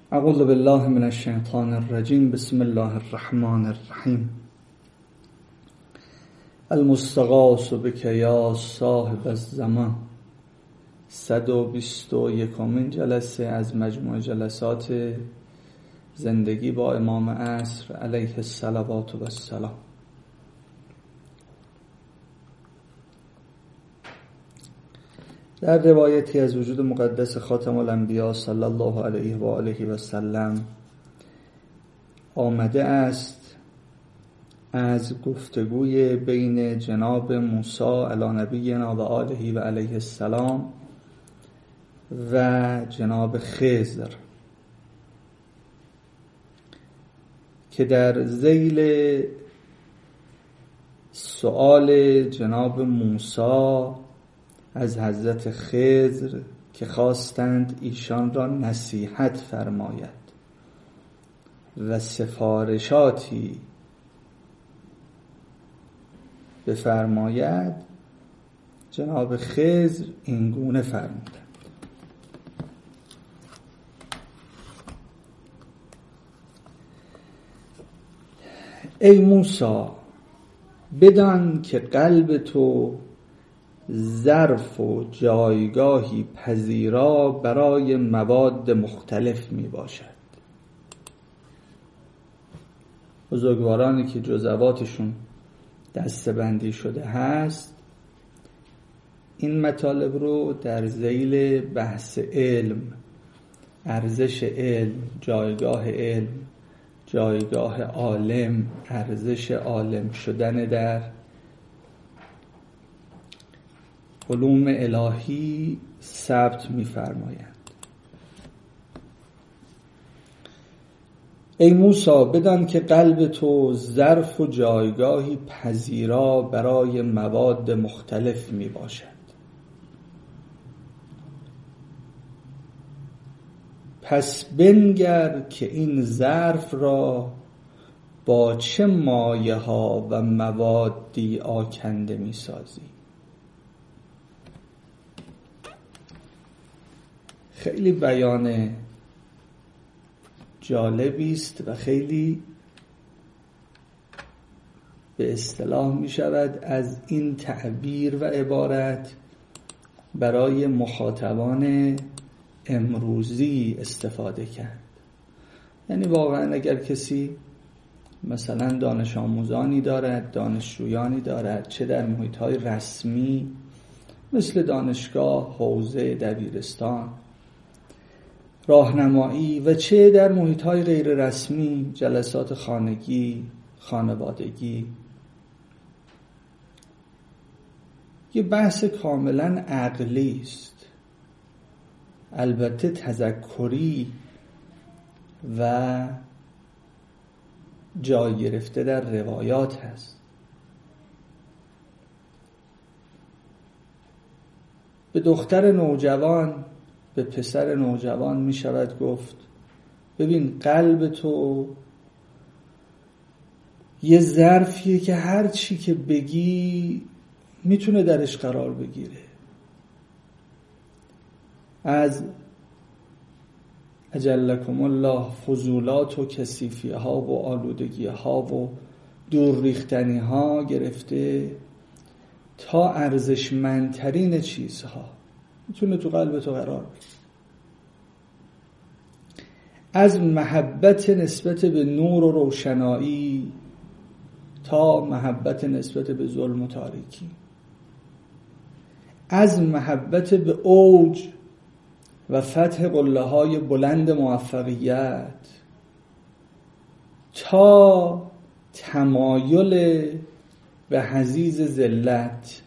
اعوذ بالله من الشیطان الرجیم. بسم الله الرحمن الرحیم. المستغاث بک یا صاحب الزمان. 121مین جلسه از مجموع جلسات زندگی با امام عصر علیه الصلوات و السلام. در روایتی از وجود مقدس خاتم الانبیا صلی الله علیه و آله و سلم آمده است از گفتگوی بین جناب موسی علی نبینا و آله و علیه السلام و جناب خضر که در ذیل سؤال جناب موسی از حضرت خضر که خواستند ایشان را نصیحت فرماید و سفارشاتی بفرماید، جناب خضر این گونه فرمودند: ای موسی، بدان که قلب تو ظرف و جایگاهی پذیرا برای مواد مختلف می باشد. بزرگوارانی که جزواتشون دسته‌بندی شده هست این مطالب رو در ذیل بحث علم، ارزش علم، جایگاه علم، جایگاه عالم، ارزش عالم شدن در علوم الهی ثبت می‌فرمایند. ای موسی، بدان که قلب تو ظرف و جایگاهی پذیرا برای مواد مختلف می باشد. پس بنگر که این ظرف را با چه مایه ها و موادی آکنده می سازی. خیلی بیان جالبی است و خیلی به اصطلاح می شود از این تعبیر و عبارت برای مخاطبان امروزی استفاده کرد. یعنی واقعا اگر کسی مثلا دانش آموزانی دارد، دانشجویانی دارد، چه در محیط‌های رسمی مثل دانشگاه، حوزه، دبیرستان، راهنمایی و چه در محیط‌های غیر رسمی، جلسات خانگی، خانوادگی، یه بحث کاملا عقلی است، البته تذکری و جای گرفته در روایات هست. به دختر نوجوان، به پسر نوجوان می شود گفت ببین قلب تو یه ظرفیه که هر چی که بگی میتونه درش قرار بگیره، از اجلکم الله فضولات و کثیفی ها و آلودگی ها و دور ریختنی ها گرفته تا ارزشمندترین چیزها میتونه تو قلب تو قرار بگیره. از محبت نسبت به نور و روشنایی تا محبت نسبت به ظلم و تاریکی، از محبت به اوج و فتح قله‌های بلند موفقیت تا تمایل به حضیض ذلت.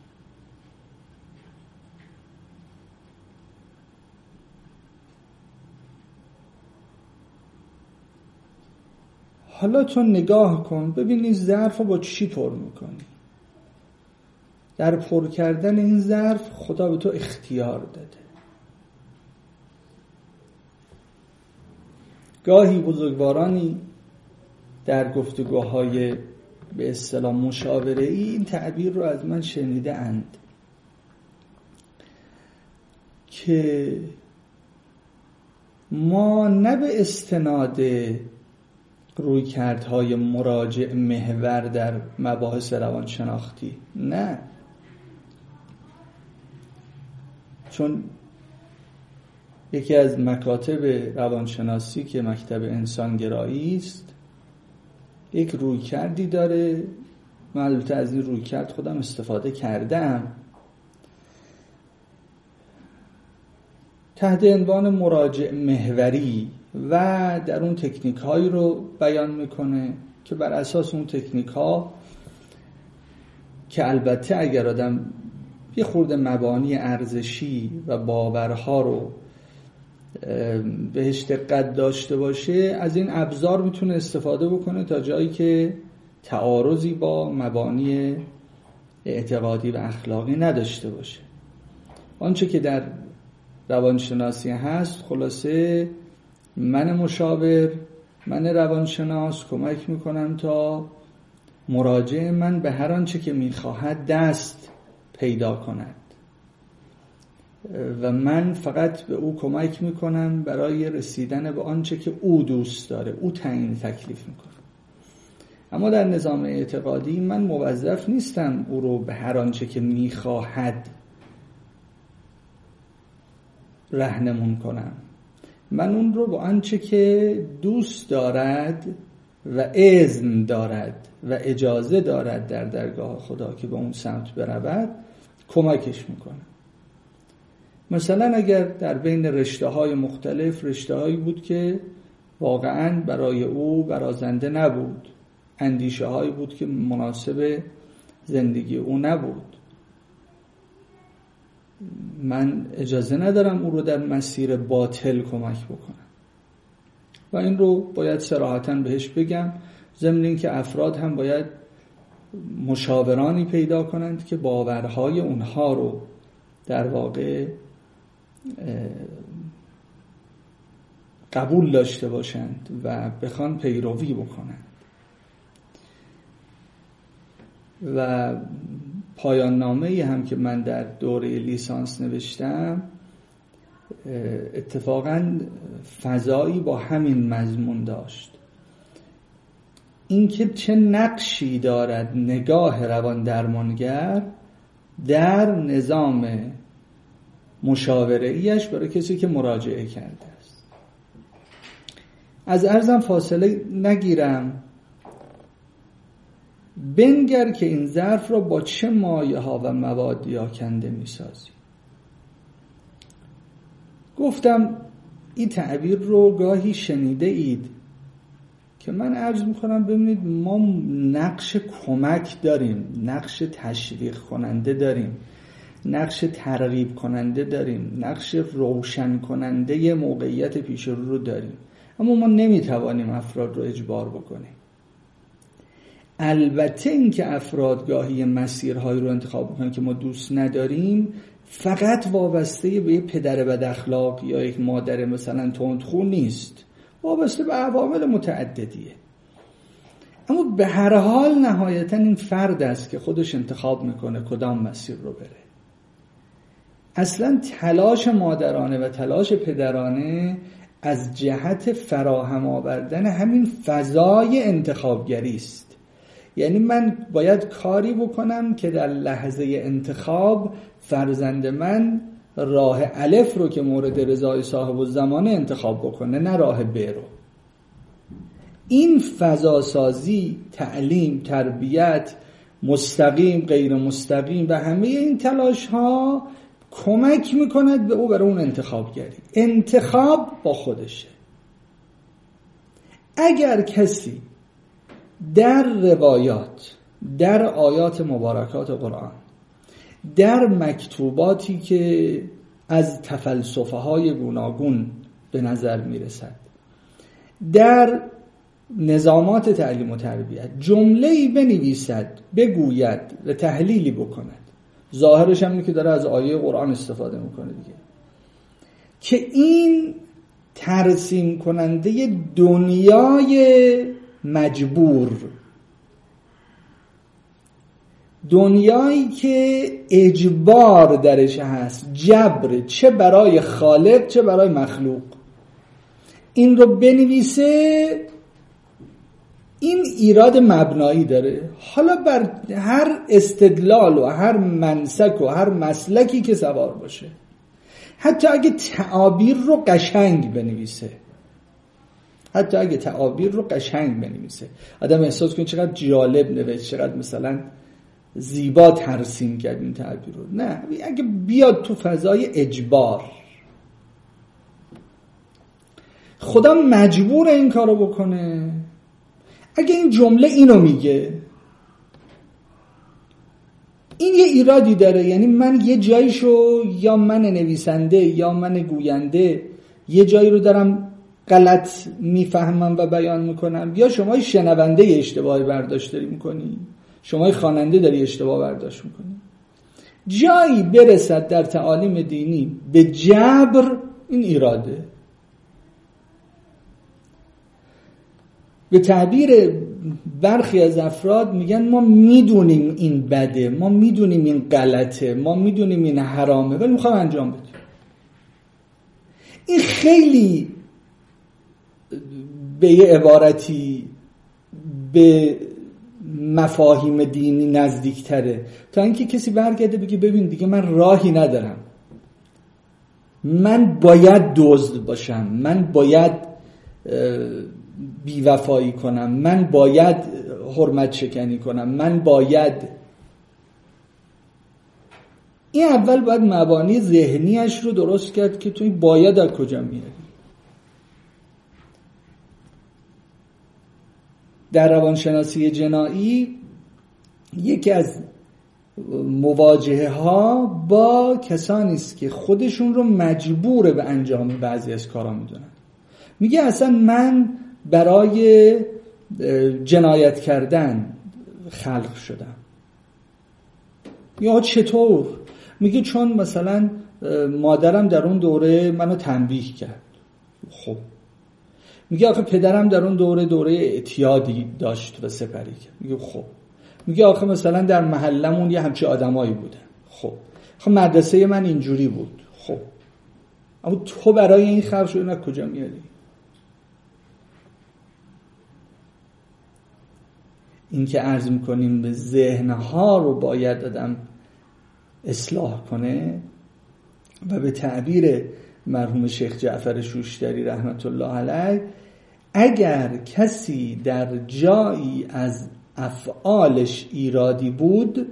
حالا تو نگاه کن ببین این ظرف رو با چی پر میکنی. در پر کردن این ظرف خدا به تو اختیار داده. گاهی بزرگوارانی در گفتگوهای به اصطلاح مشاوره‌ای این تعبیر رو از من شنیده اند که ما نه به استناد رویکردهای مراجع محور در مباحث روانشناختی، نه، چون یکی از مکاتب روانشناسی که مکتب انسانگرایی است یک رویکردی داره. من البته از این رویکرد خودم استفاده کردم، تحت عنوان مراجع محوری، و در اون تکنیک هایی رو بیان میکنه که بر اساس اون تکنیک ها که البته اگر آدم یه خورده مبانی ارزشی و باورها رو بهش دقت داشته باشه، از این ابزار میتونه استفاده بکنه تا جایی که تعارضی با مبانی اعتقادی و اخلاقی نداشته باشه. آنچه که در روانشناسی هست، خلاصه من مشاور، من روانشناس کمک میکنم تا مراجع من به هر آنچه که میخواهد دست پیدا کند و من فقط به او کمک میکنم برای رسیدن به آنچه که او دوست داره، او تعیین تکلیف میکنه. اما در نظام اعتقادی من موظف نیستم او رو به هر آنچه که میخواهد راهنمون کنم، من اون رو با آنچه که دوست دارد و اذن دارد و اجازه دارد در درگاه خدا که به اون سمت برود کمکش میکنم. مثلا اگر در بین رشته‌های مختلف رشته‌هایی بود که واقعاً برای او برازنده نبود، اندیشه‌هایی بود که مناسب زندگی او نبود، من اجازه ندارم او رو در مسیر باطل کمک بکنم و این رو باید صراحتاً بهش بگم. ضمن این که افراد هم باید مشاورانی پیدا کنند که باورهای اونها رو در واقع قبول داشته باشند و بخوان پیروی بکنند. و پایان نامه‌ای هم که من در دوره لیسانس نوشتم اتفاقاً فضایی با همین مضمون داشت، اینکه چه نقشی دارد نگاه روان درمانگر در نظام مشاوره‌ایش برای کسی که مراجعه کرده است. از عرضم فاصله نگیرم، بنگر که این ظرف را با چه مایه ها و موادی آکنده می سازی. گفتم این تعبیر رو گاهی شنیده اید که من عرض می کنم ببینید ما نقش کمک داریم، نقش تشویق کننده داریم، نقش ترغیب کننده داریم، نقش روشن کننده موقعیت پیش رو داریم، اما ما نمیتوانیم افراد رو اجبار بکنیم. البته این که افراد گاهی مسیرهایی رو انتخاب بکنن که ما دوست نداریم فقط وابسته به یک پدر بد اخلاق یا یک مادر مثلا تندخو نیست، وابسته به عوامل متعددیه. اما به هر حال نهایتا این فرد است که خودش انتخاب میکنه کدام مسیر رو بره. اصلا تلاش مادرانه و تلاش پدرانه از جهت فراهم آوردن همین فضای انتخابگری است. یعنی من باید کاری بکنم که در لحظه انتخاب فرزند من راه الف رو که مورد رضای صاحب الزمانه انتخاب بکنه، نه راه ب رو. این فضا سازی، تعلیم، تربیت، مستقیم، غیر مستقیم و همه این تلاش ها کمک میکند به او برای اون انتخابگری. انتخاب با خودشه. اگر کسی در روایات، در آیات مبارکات قرآن، در مکتوباتی که از تفلسفه های گوناگون به نظر میرسد، در نظامات تعلیم و تربیت جمله‌ای بنویسد، بگوید و تحلیلی بکند، ظاهرش هم اینه که داره از آیه قرآن استفاده میکنه دیگه، که این ترسیم کننده دنیای مجبور، دنیایی که اجبار درش هست، جبر، چه برای خالق چه برای مخلوق، این رو بنویسه، این ایراد مبنایی داره. حالا بر هر استدلال و هر منسک و هر مسلکی که سوار باشه، حتی اگه تعابیر رو قشنگ بنویسه، آدم احساس کنه چقدر جالب نوشت، چقدر مثلا زیبا ترسیم کرد این تعبیر رو. نه، اگه بیاد تو فضای اجبار، خدا مجبور این کارو بکنه. اگه این جمله اینو میگه، این یه ایرادی داره. یعنی من یه جایشو، یا من نویسنده یا من گوینده، یه جایی رو دارم غلط میفهمم و بیان میکنم، یا شما شنونده اشتباهی برداشت داری میکنی، شما خواننده داری اشتباه برداشت میکنی. جایی برسد در تعالیم دینی به جبر، این ایراده. به تعبیر برخی از افراد میگن ما میدونیم این بده، ما میدونیم این غلطه، ما میدونیم این حرامه، ولی میخوام انجام بدیم. این خیلی به یه عبارتی به مفاهیم دینی نزدیکتره تا اینکه کسی برگرده بگه ببین دیگه من راهی ندارم، من باید دزد باشم، من باید بیوفایی کنم، من باید حرمت شکنی کنم، من باید. این اول باید مبانی ذهنیش رو درست کرد که توی باید از کجا میاری. در روانشناسی جنایی یکی از مواجهه ها با کسانی است که خودشون رو مجبور به انجام بعضی از کارا میدونن. میگه اصلا من برای جنایت کردن خلق شدم. یا چطور؟ میگه چون مثلا مادرم در اون دوره منو تنبیه کرد. خب میگه آخه پدرم در اون دوره اعتیادی داشت و سپری کرد. میگه خب. میگه آخه مثلا در محلمون یه همچین آدمایی بوده. خب مدرسه من اینجوری بود. خب اما تو برای این خلق شدن از کجا میاری؟ این که عرض میکنیم به ذهنها رو باید آدم اصلاح کنه و به تعبیر مرحوم شیخ جعفر شوشتری رحمت الله علیه، اگر کسی در جایی از افعالش ایرادی بود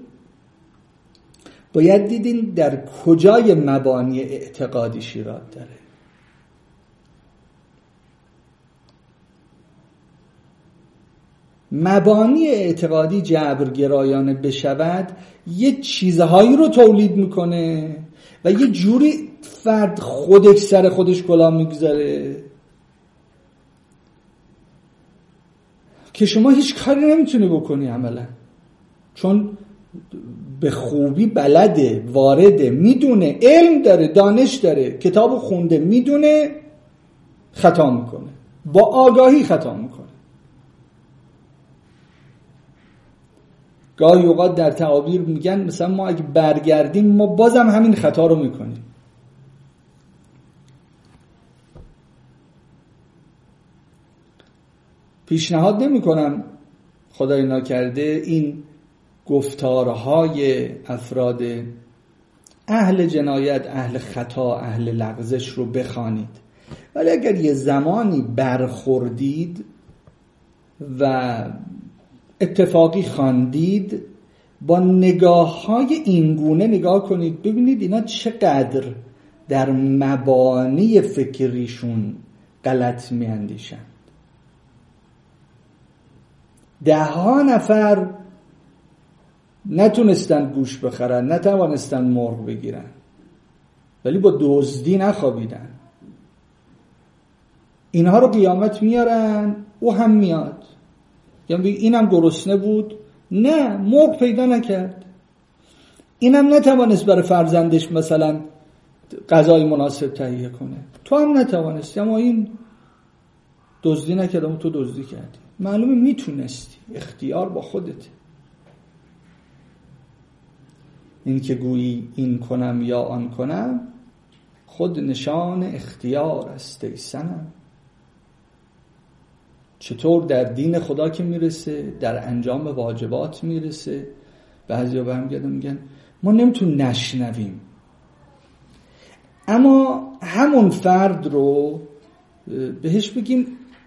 باید دیدین در کجای مبانی اعتقادیش ایراد داره. مبانی اعتقادی جبرگرایانه بشود یه چیزهایی رو تولید میکنه و یه جوری فرد خودش سر خودش کلاه میگذاره که شما هیچ کاری نمیتونی بکنی عملا، چون به خوبی بلده، وارده، میدونه، علم داره، دانش داره، کتاب خونده، میدونه، خطا میکنه، با آگاهی خطا میکنه. گاهی اوقات در تعابیر میگن مثلا ما اگه برگردیم ما بازم همین خطا رو میکنیم. پیشنهاد نمی کنم خدای ناکرده این گفتارهای افراد اهل جنایت، اهل خطا، اهل لغزش رو بخوانید، ولی اگر یه زمانی برخوردید و اتفاقی خواندید، با نگاه‌های اینگونه نگاه کنید، ببینید اینا چقدر در مبانی فکریشون غلط می‌اندیشن. 10 نفر نتونستن گوش بخرن، نتوانستن مرغ بگیرن، ولی با دزدی نخوابیدن. اینها رو قیامت میارن، او هم میاد. یعنی اینم گرسنه بود، نه مرغ پیدا نکرد. اینم نتوانست برای فرزندش مثلا غذای مناسب تهیه کنه، تو هم نتوانستی، اما این دزدی نکرد، اما تو دزدی کردی. معلومه میتونستی، اختیار با خودته. این که گویی این کنم یا آن کنم، خود نشان اختیار است ای صنم. چطور در دین خدا که میرسه، در انجام واجبات میرسه، بعضیا برمیگردن میگن ما نمیتونیم نشنویم. اما همون فرد رو بهش بگیم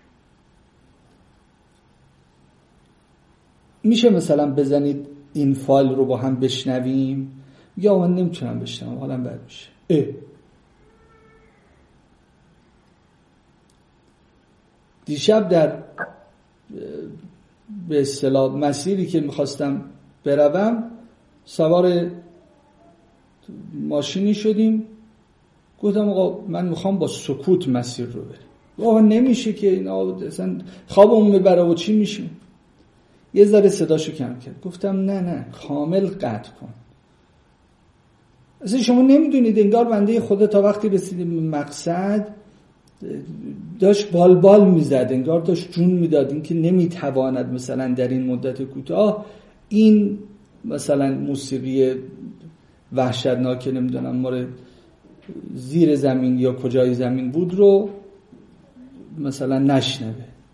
میشه مثلا بزنید این فایل رو با هم بشنویم، یا من نمیتونم بشنوم حالا بد میشه. دیشب در به اصطلاح مسیری که میخواستم بروم سوار ماشینی شدیم، گفتم آقا من میخوام با سکوت مسیر رو بریم. آقا نمیشه که اینا اصلا خوابمون میبره و چی میشه. یه ذره صداشو کم کرد. گفتم نه کامل قطع کن. اصلا شما نمیدونید انگار بنده خدا تا وقتی رسیدیم به مقصد داشت بال میزد، انگار داشت جون میداد، این که نمیتواند مثلا در این مدت کوتاه این مثلا موسیقی وحشتناک نمیدونم ماره زیر زمین یا کجای زمین بود رو مثلا نشنوه.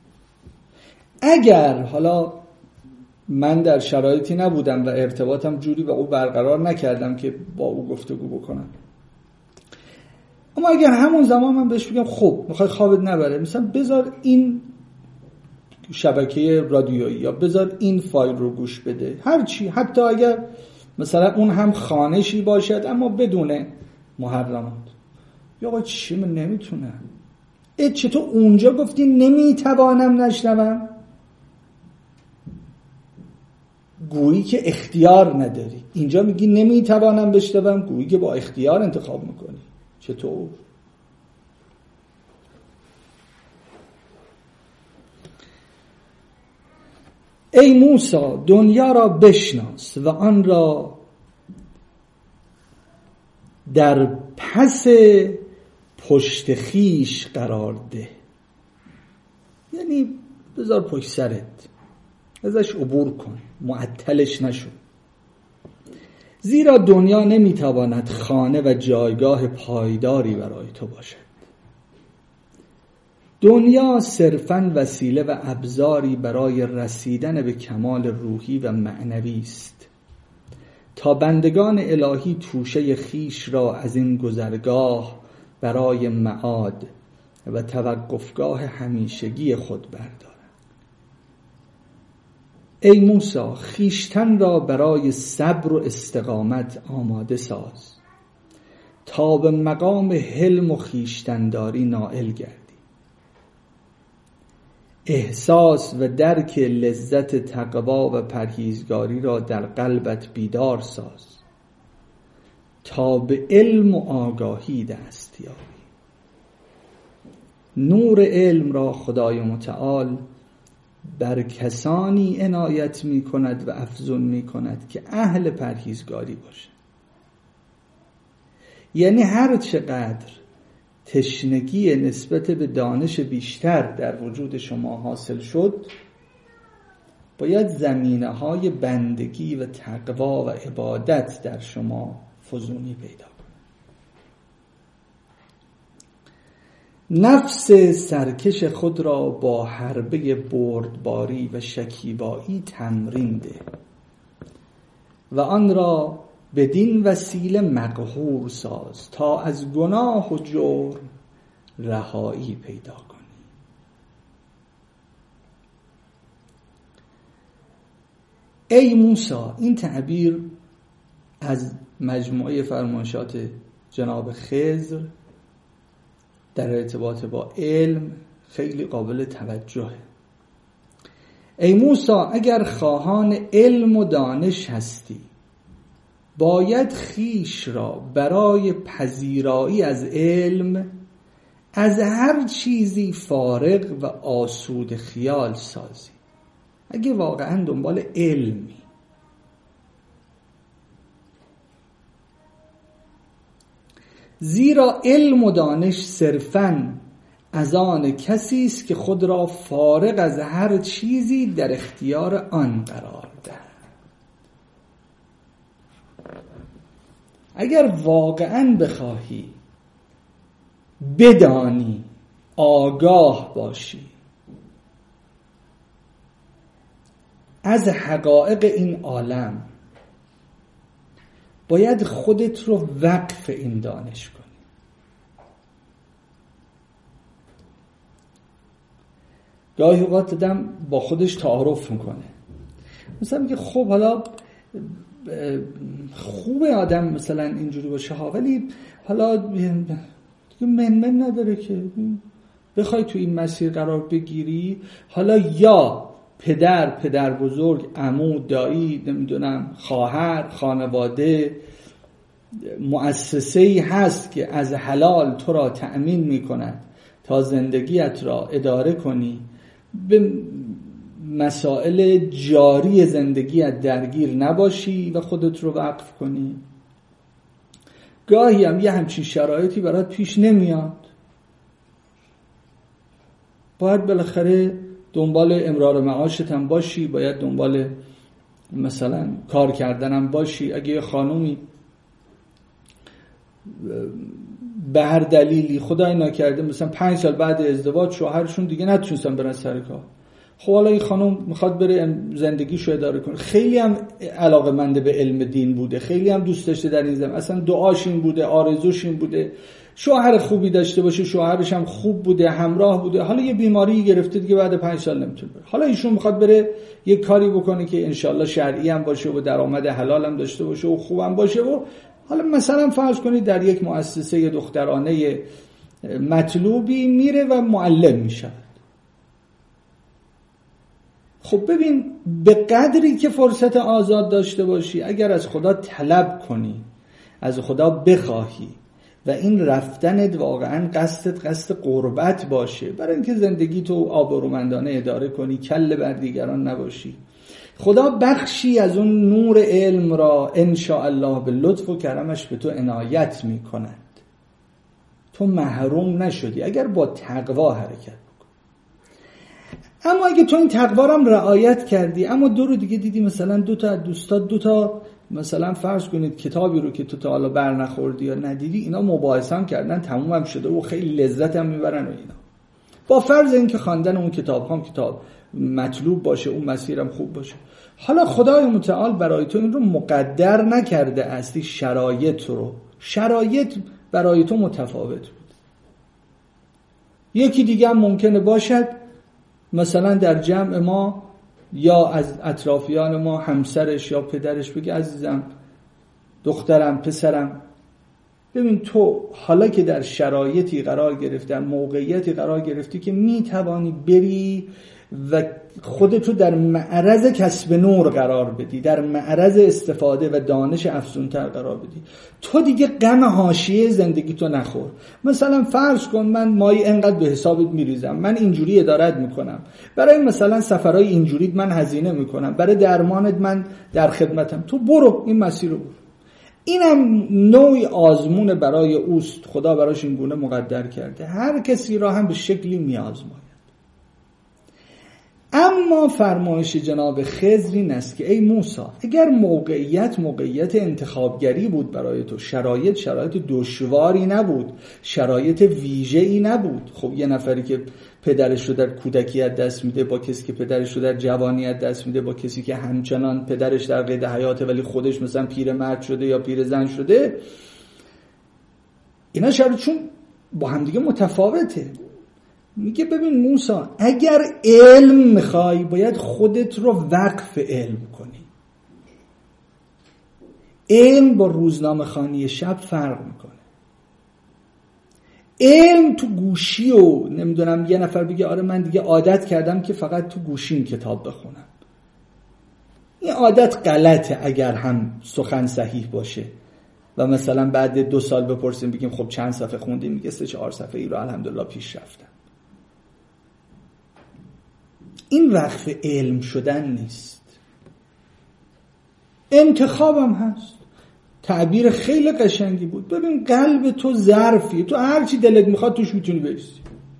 اگر حالا من در شرایطی نبودم و ارتباطم جوری با او برقرار نکردم که با او گفتگو بکنم، اما اگر همون زمان من بهش بگم خب میخوای خوابت نبره، مثلا بذار این شبکه رادیویی یا بذار این فایل رو گوش بده، هر چی، حتی اگر مثلا اون هم خانشی باشد اما بدون محرمات. یا آقا چی من نمیتونم؟ چطور اونجا گفتی نمیتوانم نشنوم؟ گویی که اختیار نداری. اینجا میگی نمیتوانم بشنوم، گویی که با اختیار انتخاب میکنی. چطور؟ ای موسی دنیا را بشناس و آن را در پس پشت خیش قرار ده. یعنی بذار پشت سرت، ازش عبور کن، معطلش نشو. زیرا دنیا نمیتواند خانه و جایگاه پایداری برای تو باشد. دنیا صرفاً وسیله و ابزاری برای رسیدن به کمال روحی و معنوی است، تا بندگان الهی توشه خیش را از این گذرگاه برای معاد و توقفگاه همیشگی خود بردارند. ای موسی خیشتن را برای صبر و استقامت آماده ساز، تا به مقام حلم و خیشتنداری نائل گردی. احساس و درک لذت تقوا و پرهیزگاری را در قلبت بیدار ساز، تا به علم و آگاهی دست یابی. نور علم را خدای متعال بر کسانی عنایت می کند و افزون می کند که اهل پرهیزگاری باشد. یعنی هر چقدر تشنگی نسبت به دانش بیشتر در وجود شما حاصل شد، باید زمینه‌های بندگی و تقوا و عبادت در شما فزونی پیدا کند. نفس سرکش خود را با حربه بردباری و شکیبایی تمرین ده و آن را بدین وسیله مقهور ساز، تا از گناه و جرم رهایی پیدا کنی. ای موسی، این تعبیر از مجموعه فرمایشات جناب خضر در ارتباط با علم خیلی قابل توجهه. ای موسی اگر خواهان علم و دانش هستی، باید خیش را برای پذیرایی از علم از هر چیزی فارغ و آسود خیال سازی. اگه واقعا دنبال علمی، زیرا علم و دانش صرفاً از آن کسی است که خود را فارغ از هر چیزی در اختیار آن قرار دهد. اگر واقعاً بخواهی بدانی، آگاه باشی، از حقایق این عالم باید خودت رو وقف این دانش کنی. گاهی اوقات آدم با خودش تعارف میکنه، مثلا میگه خب حالا خوبه آدم مثلا اینجوری باشه ها، ولی حالا دیگه من نداره که بخوای تو این مسیر قرار بگیری. حالا یا پدر بزرگ، عمو، دایی، نمیدونم خواهر، خانواده، مؤسسه‌ای هست که از حلال تو را تأمین میکند تا زندگیت را اداره کنی، به مسائل جاری زندگیت درگیر نباشی و خودت رو وقف کنی. گاهی هم یه همچین شرایطی برات پیش نمیاد، باید بالاخره دنبال امرار معاشت هم باشی، باید دنبال مثلا کار کردن هم باشی. اگه یه خانومی به هر دلیلی خدای نکرده مثلا 5 سال بعد ازدواج شوهرشون دیگه نتونستن برن سر کار، خب حالا این خانم میخواد بره زندگیشو اداره کنه، خیلی هم علاقه‌مند به علم دین بوده، خیلی هم دوست داشته در این زمینه، اصلا دعاش این بوده، آرزوش این بوده شوهر خوبی داشته باشه، شوهرش هم خوب بوده، همراه بوده، حالا یه بیماری گرفته دیگه بعد 5 سال نمیتونه بره، حالا ایشون میخواد بره یه کاری بکنه که انشالله شرعی هم باشه و درآمد حلال هم داشته باشه و خوبم باشه و حالا مثلا فرض کنید در یک مؤسسه دخترانه مطلوبی میره و معلم میشه. خب ببین، به قدری که فرصت آزاد داشته باشی، اگر از خدا طلب کنی، از خدا بخواهی و این رفتنت واقعا قصد قربت باشه، برای اینکه زندگی تو آبرومندانه اداره کنی، کله بر دیگران نباشی، خدا بخشی از اون نور علم را انشاءالله به لطف و کرمش به تو عنایت می کند. تو محروم نشدی اگر با تقوا حرکت بکنی. اما اگه تو این تقوا را هم رعایت کردی، اما دو رو دیگه دیدی مثلا 2 تا از دوستات 2 تا مثلا فرض کنید کتابی رو که تو تا حالا بر نخوردی یا ندیدی، اینا مباحثه هم کردن، تموم هم شده و خیلی لذت هم میبرن و اینا، با فرض اینکه خواندن اون کتاب هم کتاب مطلوب باشه، اون مسیرم خوب باشه. حالا خدای متعال برای تو این رو مقدر نکرده است، شرایط برای تو متفاوت بود. یکی دیگه هم ممکنه باشد مثلا در جمع ما یا از اطرافیان ما همسرش یا پدرش بگه عزیزم، دخترم، پسرم، ببین تو حالا که در شرایطی قرار گرفتی، در موقعیتی قرار گرفتی که میتوانی بری و خودتو در معرض کسب نور قرار بدی، در معرض استفاده و دانش افزونتر قرار بدی، تو دیگه غم حاشیه زندگی تو نخور. مثلا فرض کن من مایی انقدر به حسابت میریزم، من اینجوری ادارت میکنم، برای مثلا سفرهای اینجوریت من هزینه میکنم، برای درمانت من در خدمتم، تو برو این مسیر رو برو. اینم نوعی آزمون برای اوست، خدا براش این گونه مقدر کرده، هر کسی را هم به شکلی میآزماید. اما فرمایش جناب خضر این است که ای موسی، اگر موقعیت انتخابگری بود برای تو، شرایط دشواری نبود، شرایط ویژه‌ای نبود، خب یه نفری که پدرش رو در کودکیت دست میده با کسی که پدرش رو در جوانیت دست میده، با کسی که همچنان پدرش در قید حیاته ولی خودش مثلا پیرمرد شده یا پیرزن شده، اینا شرایطشون با همدیگه متفاوته. میگه ببین موسی، اگر علم میخوای باید خودت رو وقف علم کنی. علم با روزنامه خوانی شب فرق میکنه. علم تو گوشی و نمیدونم یه نفر بگه آره من دیگه عادت کردم که فقط تو گوشیم کتاب بخونم، این عادت غلطه اگر هم سخن صحیح باشه و مثلا بعد 2 سال بپرسیم بگیم خب چند صفحه خوندیم، میگه 3-4 صفحه ای رو الحمدلله پیش رفتم. این وقف علم شدن نیست، انتخابم هست. تعبیر خیلی قشنگی بود. ببین قلب تو ظرفیه، تو هر چی دلت میخواد توش میتونی بریزی.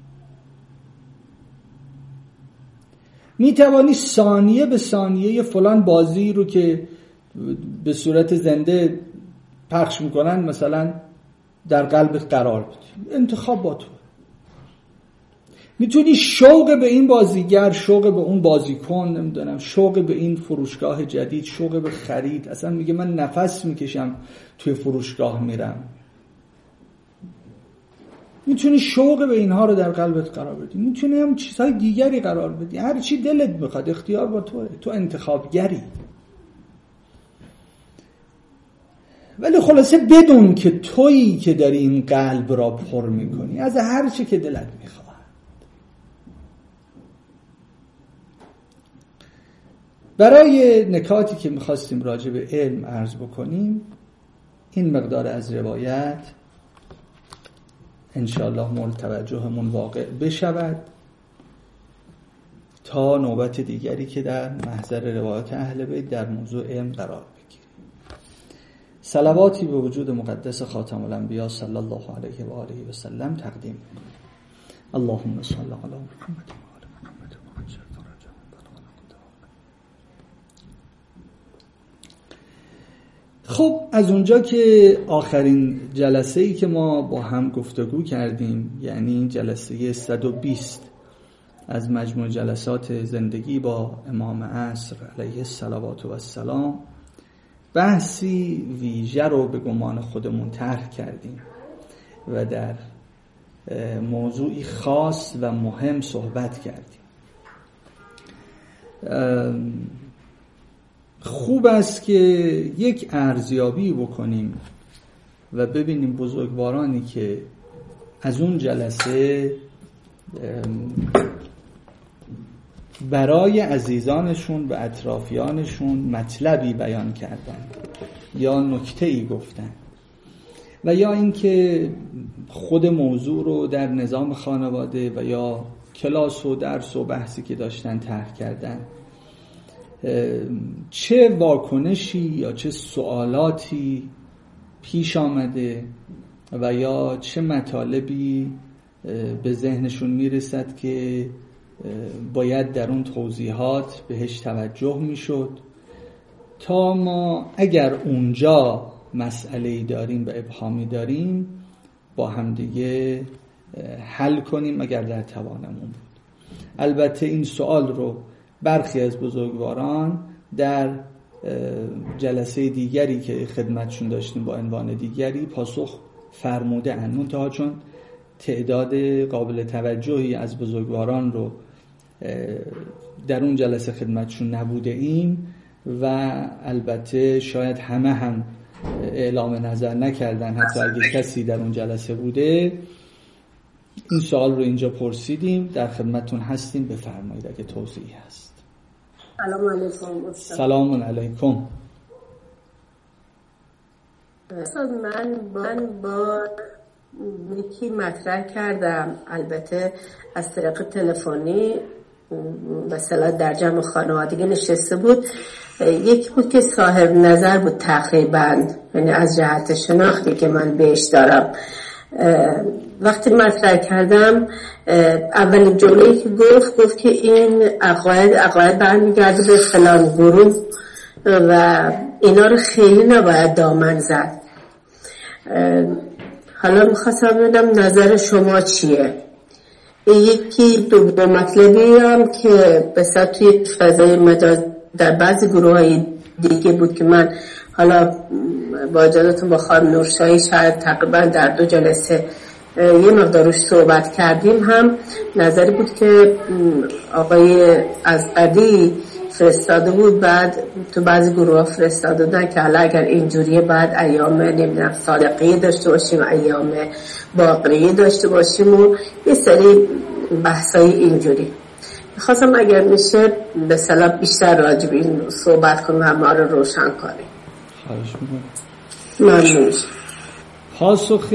میتوانی ثانیه به ثانیه فلان بازی رو که به صورت زنده پخش میکنن مثلا در قلبت قرار بدی. انتخاب با تو. میتونی شوق به این بازیگر، شوق به اون بازیکن، نمیدونم شوق به این فروشگاه جدید، شوق به خرید، اصلا میگه من نفس میکشم توی فروشگاه میرم. میتونی شوق به اینها رو در قلبت قرار بدی، میتونی هم چیزهای دیگری قرار بدی، هر چی دلت بخواد، اختیار با توه، تو انتخابگری. ولی خلاصه بدون که تویی که داری این قلب را پر میکنی از هر چی که دلت میخواد. برای نکاتی که میخواستیم راجع به علم عرض بکنیم، این مقدار از روایت انشاءالله مورد توجهمون واقع بشود تا نوبت دیگری که در محضر روایات اهل بیت در موضوع علم قرار بگیریم. صلواتی به وجود مقدس خاتم الانبیا صلی الله علیه و آله و سلم تقدیم می‌کنیم. اللهم صل علی محمد و آل محمد و عجل فرجهم. خب از اونجا که آخرین جلسه‌ای که ما با هم گفتگو کردیم، یعنی جلسه 120 از مجموع جلسات زندگی با امام عصر علیه الصلوات و السلام، بحثی ویژه رو به گمان خودمون طرح کردیم و در موضوعی خاص و مهم صحبت کردیم. خوب است که یک ارزیابی بکنیم و ببینیم بزرگوارانی که از اون جلسه برای عزیزانشون و اطرافیانشون مطلبی بیان کردن یا نکته‌ای گفتن و یا اینکه خود موضوع رو در نظام خانواده و یا کلاس و درس و بحثی که داشتن طرح کردن، چه واکنشی یا چه سوالاتی پیش آمده و یا چه مطالبی به ذهنشون میرسد که باید در اون توضیحات بهش توجه میشد تا ما اگر اونجا مسئله‌ای داریم و ابهامی داریم با همدیگه حل کنیم اگر در توانمون بود. البته این سوال رو برخی از بزرگواران در جلسه دیگری که خدمتشون داشتیم با عنوان دیگری پاسخ فرموده اند، منتها چون تعداد قابل توجهی از بزرگواران رو در اون جلسه خدمتشون نبوده ایم و البته شاید همه هم اعلام نظر نکردن، حتی اگه کسی در اون جلسه بوده، این سوال رو اینجا پرسیدیم، در خدمتتون هستیم، بفرمایید اگه توضیحی هست. سلام علیکم. سلام علیکم. من با یکی مطرح کردم، البته از طریق تلفنی، مثلا در جمع خانوادگی نشسته بود. یکی بود که صاحب نظر بود تقریبا، یعنی از جهت شناختی که من بهش دارم. وقتی مطرح کردم اولین جمله‌ای که گفت که این عقاید برمیگرده به فلان گروه و اینا رو خیلی نباید دامن زد. حالا میخواستم ببینم نظر شما چیه. یکی دو مطلبی هم که بسیار توی فضای مجاز در بعضی گروه های دیگه بود که من حالا با اجازهتون با خانم نورشاهی شاید تقریبا در 2 جلسه یه مقدارش صحبت کردیم، هم نظری بود که آقای ازقدی فرستاده بود، بعد تو بعضی گروه ها فرستاده بودن که حالا اگر اینجوریه بعد ایام نمیدونم صادقیه داشته باشیم، ایام باقریه داشته باشیم و یه سری بحثای اینجوری. میخواستم اگر میشه به صلاح بیشتر راجع به این صحبت کنم و ما رو روشن کنیم. خواهش میکنم. ممنون. پاسخ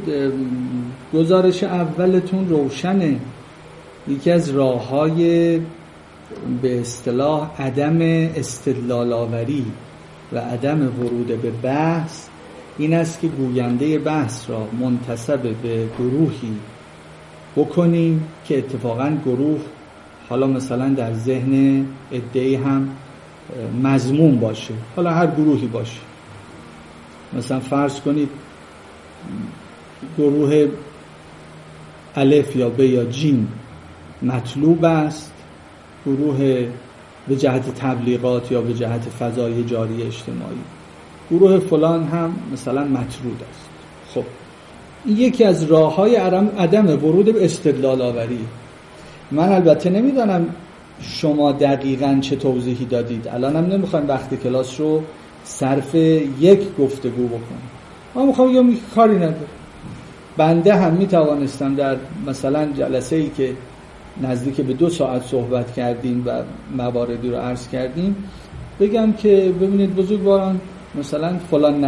گزارش اولتون روشنه. یکی از راه‌های به اصطلاح عدم استدلال آوری و عدم ورود به بحث این است که گوینده بحث را منتسب به گروهی بکنیم که اتفاقاً گروه حالا مثلا در ذهن عده‌ای هم مضمون باشه، حالا هر گروهی باشه، مثلا فرض کنید گروه الف یا ب یا جیم مطلوب است، گروه به جهت تبلیغات یا به جهت فضای جاری اجتماعی، گروه فلان هم مثلا مطرود است. خب این یکی از راه‌های عدم ورود به استدلال آوری. من البته نمیدانم شما دقیقاً چه توضیحی دادید، الانم نمیخوایم وقت کلاس رو صرف یک گفتگو بکنیم. ما میخوام بگم کاری نداره. بنده هم میتوانستم در مثلا جلسه‌ای که نزدیک به 2 ساعت صحبت کردیم و مواردی رو عرض کردیم بگم که ببینید بزرگواران، مثلا فلان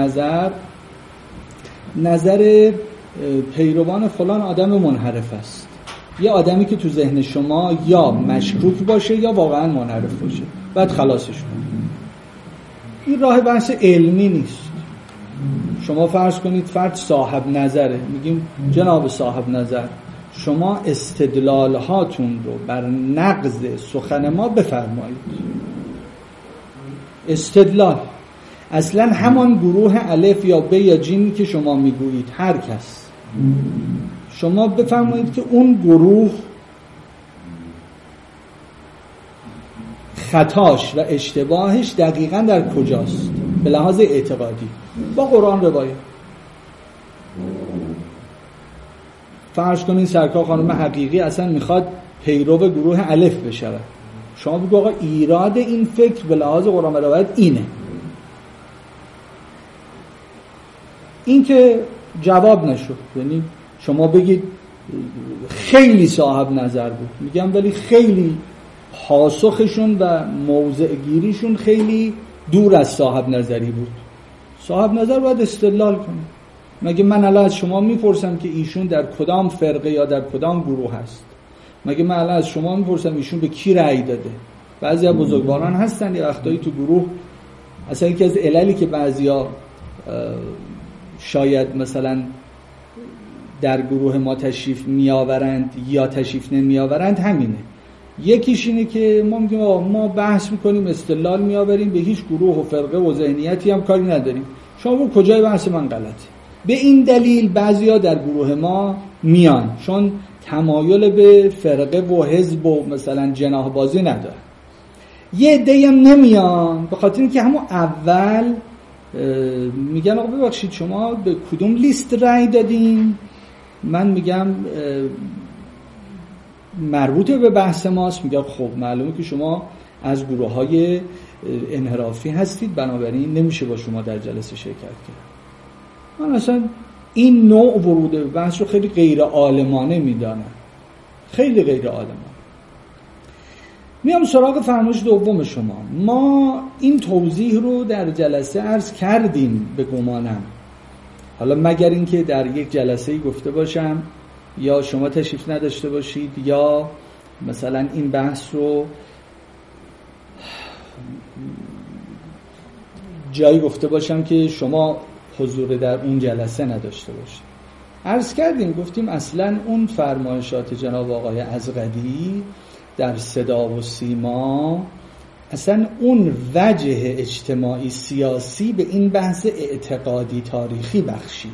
نظر پیروان فلان آدم منحرف است، یه آدمی که تو ذهن شما یا مشکوک باشه یا واقعا منحرف باشه، بعد خلاصش کنید. این راه بحث علمی نیست. شما فرض کنید فرد صاحب نظره، میگیم جناب صاحب نظر شما استدلال هاتون رو بر نقض سخن ما بفرمایید. استدلال اصلا همان گروه الف یا ب یا جیمی که شما میگویید، هر کس شما بفرمایید که اون گروه خطاش و اشتباهش دقیقاً در کجاست به لحاظ اعتقادی با قرآن روایت. فرض کنید سرکار خانم حقیقی اصلا میخواد پیرو گروه الف بشود، شما بگو آقا ایراد این فکر به لحاظ قرآن روایت اینه. این که جواب نشد، یعنی شما بگید خیلی صاحب نظر بود، میگم ولی خیلی پاسخشون و موضع گیریشون خیلی دور از صاحب نظری بود. صاحب نظر باید استدلال کنه. مگه من الان از شما میپرسم که ایشون در کدام فرقه یا در کدام گروه هست؟ مگه من الان از شما میپرسم ایشون به کی رأی داده؟ بعضی از بزرگواران هستن یه وقتایی تو گروه، اصلا یکی از عللی که بعضیا شاید مثلا در گروه ما تشریف میآورند یا تشریف نمیآورند همینه. یکیش اینه که ما میگیم ما بحث میکنیم، استدلال میآوریم، به هیچ گروه و فرقه و ذهنیتی هم کاری نداریم. شما بگو کجای بحث من غلطه. به این دلیل بعضیا در گروه ما میان چون تمایل به فرقه و حزب و مثلا جناح بازی نداره. یه عده‌ای هم نمیان به خاطر اینکه همون اول میگن آقا ببخشید شما به کدوم لیست رأی دادین؟ من میگم مربوط به بحث ماست. میگم خب معلومه که شما از گروه‌های انحرافی هستید، بنابراین نمیشه با شما در جلسه شرکت کرد. من اصلا این نوع ورود به بحث رو خیلی غیر عالمانه میدانم، خیلی غیر عالمانه. میام سراغ فرمایش دوم شما. ما این توضیح رو در جلسه عرض کردیم به گمانم، حالا مگر اینکه در یک جلسه‌ای گفته باشم یا شما تشریف نداشته باشید یا مثلا این بحث رو جایی گفته باشم که شما حضور در اون جلسه نداشته باشید. عرض کردیم، گفتیم اصلا اون فرمایشات جناب آقای ازغدی در صدا و سیما اصلا اون وجه اجتماعی سیاسی به این بحث اعتقادی تاریخی بخشید.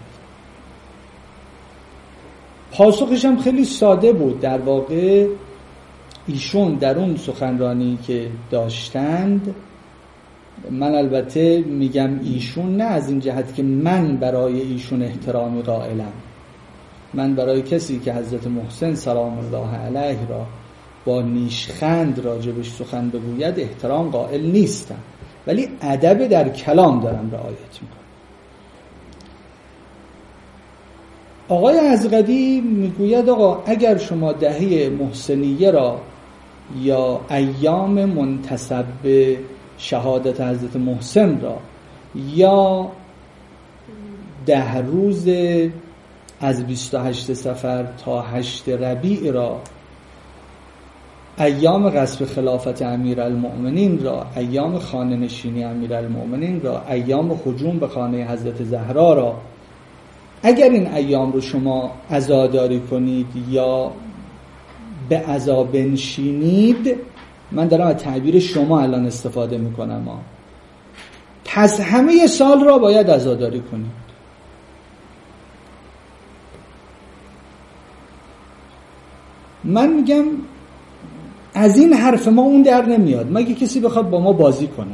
پاسخش هم خیلی ساده بود. در واقع ایشون در اون سخنرانی که داشتند، من البته میگم ایشون نه از این جهت که من برای ایشون احترام قائلم، من برای کسی که حضرت محسن سلام الله علیه را با نیشخند راجبش سخن بگوید احترام قائل نیستم، ولی ادب در کلام دارم رعایت میکنم. آقای ازغدی میگوید آقا اگر شما دهه محسنیه را یا ایام منتسب به شهادت حضرت محسن را یا 10 روز از 28 صفر تا 8 ربیع را، ایام غصب خلافت امیرالمؤمنین را، ایام خانه نشینی امیرالمؤمنین را، ایام هجوم به خانه حضرت زهرا را، اگر این ایام رو شما عزاداری کنید یا به عزا بنشینید، من دارم از تعبیر شما الان استفاده میکنم، پس همه سال را باید عزاداری کنید. من میگم از این حرف ما اون در نمیاد مگه کسی بخواد با ما بازی کنه.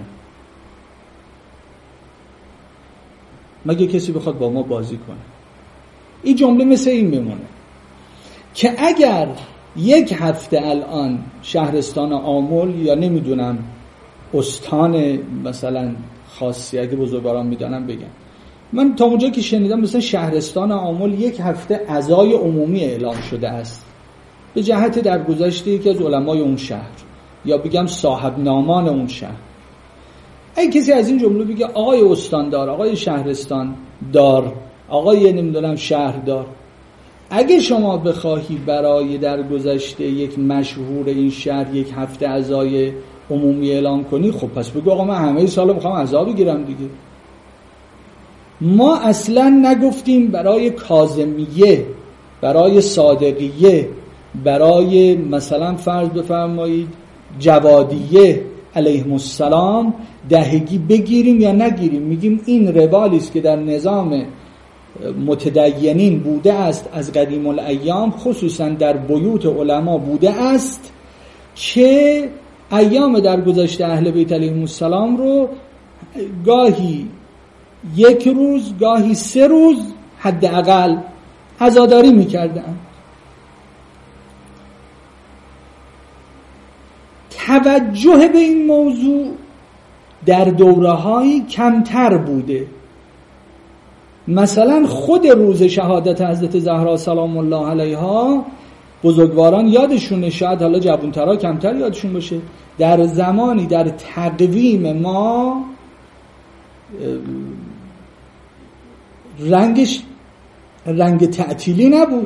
این جمله مثل این میمونه که اگر یک هفته الان شهرستان آمل یا نمیدونم استان مثلا خاصی اگه بزرگواران میدانم بگم، من تا اونجا که شنیدم مثلا شهرستان آمل یک هفته عزای عمومی اعلام شده است به جهت درگذشت یکی از علمای اون شهر یا بگم صاحب نامان اون شهر. اگه کسی از این جمله بگه آقای استاندار، آقای شهرستان دار، آقای نمیدونم شهردار، اگه شما بخواهی برای درگذشته یک مشهور این شهر یک هفته عزای عمومی اعلام کنی، خب پس بگو آقا من همه سال میخوام عزا بگیرم دیگه. ما اصلا نگفتیم برای کاظمیه، برای صادقیه، برای مثلا فرض بفرمایید جوادیه علیهم السلام دهگی بگیریم یا نگیریم. میگیم این روالی است که در نظام متدینین بوده است از قدیم الایام، خصوصا در بیوت علما بوده است که ایام درگذشته اهل بیت علیهم السلام رو گاهی 1 روز گاهی 3 روز حداقل عزاداری میکردن. توجه به این موضوع در دوره‌هایی کمتر بوده. مثلا خود روز شهادت حضرت زهرا سلام الله علیها بزرگواران یادشونه، شاید حالا جوان‌ترها کمتر یادشون باشه، در زمانی در تقویم ما رنگ تعطیلی نبود.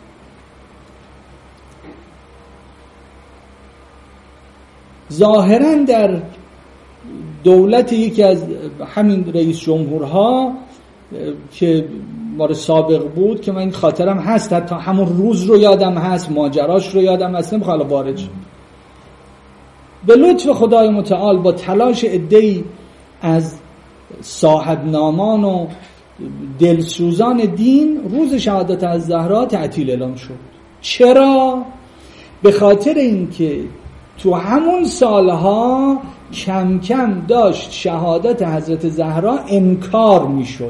ظاهراً در دولت یکی از همین رئیس جمهورها که مال سابق بود که من خاطرم هست، حتی همون روز رو یادم هست، ماجراش رو یادم هست، نمیخوام وارد شم. به لطف خدای متعال با تلاش عده‌ای از صاحب نامان و دلسوزان دین روز شهادت از زهرا تعطیل اعلام شد. چرا؟ به خاطر اینکه تو همون سالها کم کم داشت شهادت حضرت زهرا انکار میشد.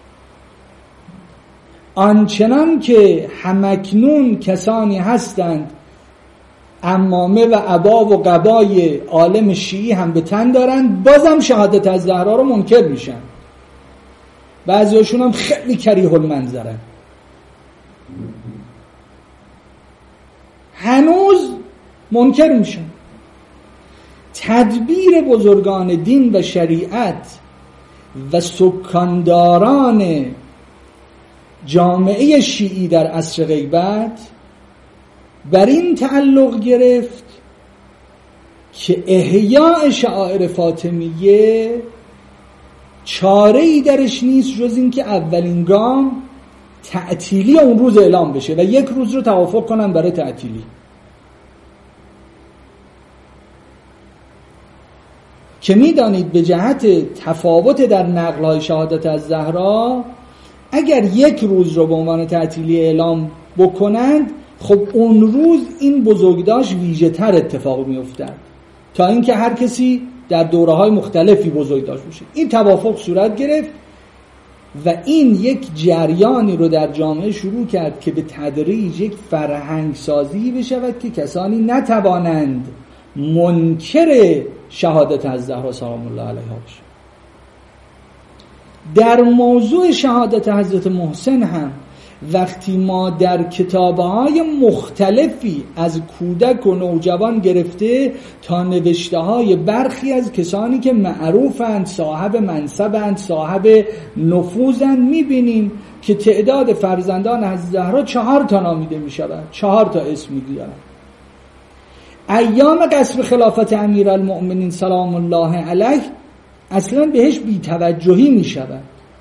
آنچنان که همکنون کسانی هستند عمامه و عبا و قبای عالم شیعی هم به تن دارند، بازم شهادت از زهرا رو منکر میشن. بعضیاشون هم خیلی کریه المنظرن، هنوز منکر میشن. تدبیر بزرگان دین و شریعت و سکانداران جامعه شیعی در عصر غیبت بر این تعلق گرفت که احیاء شعائر فاطمیه چاره‌ای درش نیست جز این که اولین گام تعطیلی اون روز اعلام بشه و 1 روز رو توافق کنن برای تعطیلی. که میدانید به جهت تفاوت در نقل‌های شهادت از زهرا اگر 1 روز رو به عنوان تعطیلی اعلام بکنند، خب اون روز این بزرگداشت ویژه تر اتفاق میافتد تا اینکه هر کسی در دوره‌های مختلفی بزرگداشت بشه. این توافق صورت گرفت و این یک جریانی رو در جامعه شروع کرد که به تدریج یک فرهنگ سازی بشود که کسانی نتوانند منکر شهادت از زهرا سلام الله علیها بشه. در موضوع شهادت حضرت محسن هم وقتی ما در کتاب‌های مختلفی از کودک و نوجوان گرفته تا نوشته‌های برخی از کسانی که معروفند، صاحب منصبند، صاحب نفوذند، می‌بینیم که تعداد فرزندان حضرت زهرا 4 تا نامیده می‌شود، 4 تا اسم می‌گیرند. ایام قصر خلافت امیرالمؤمنین سلام الله علیه اصلا بهش بی‌توجهی می‌شود.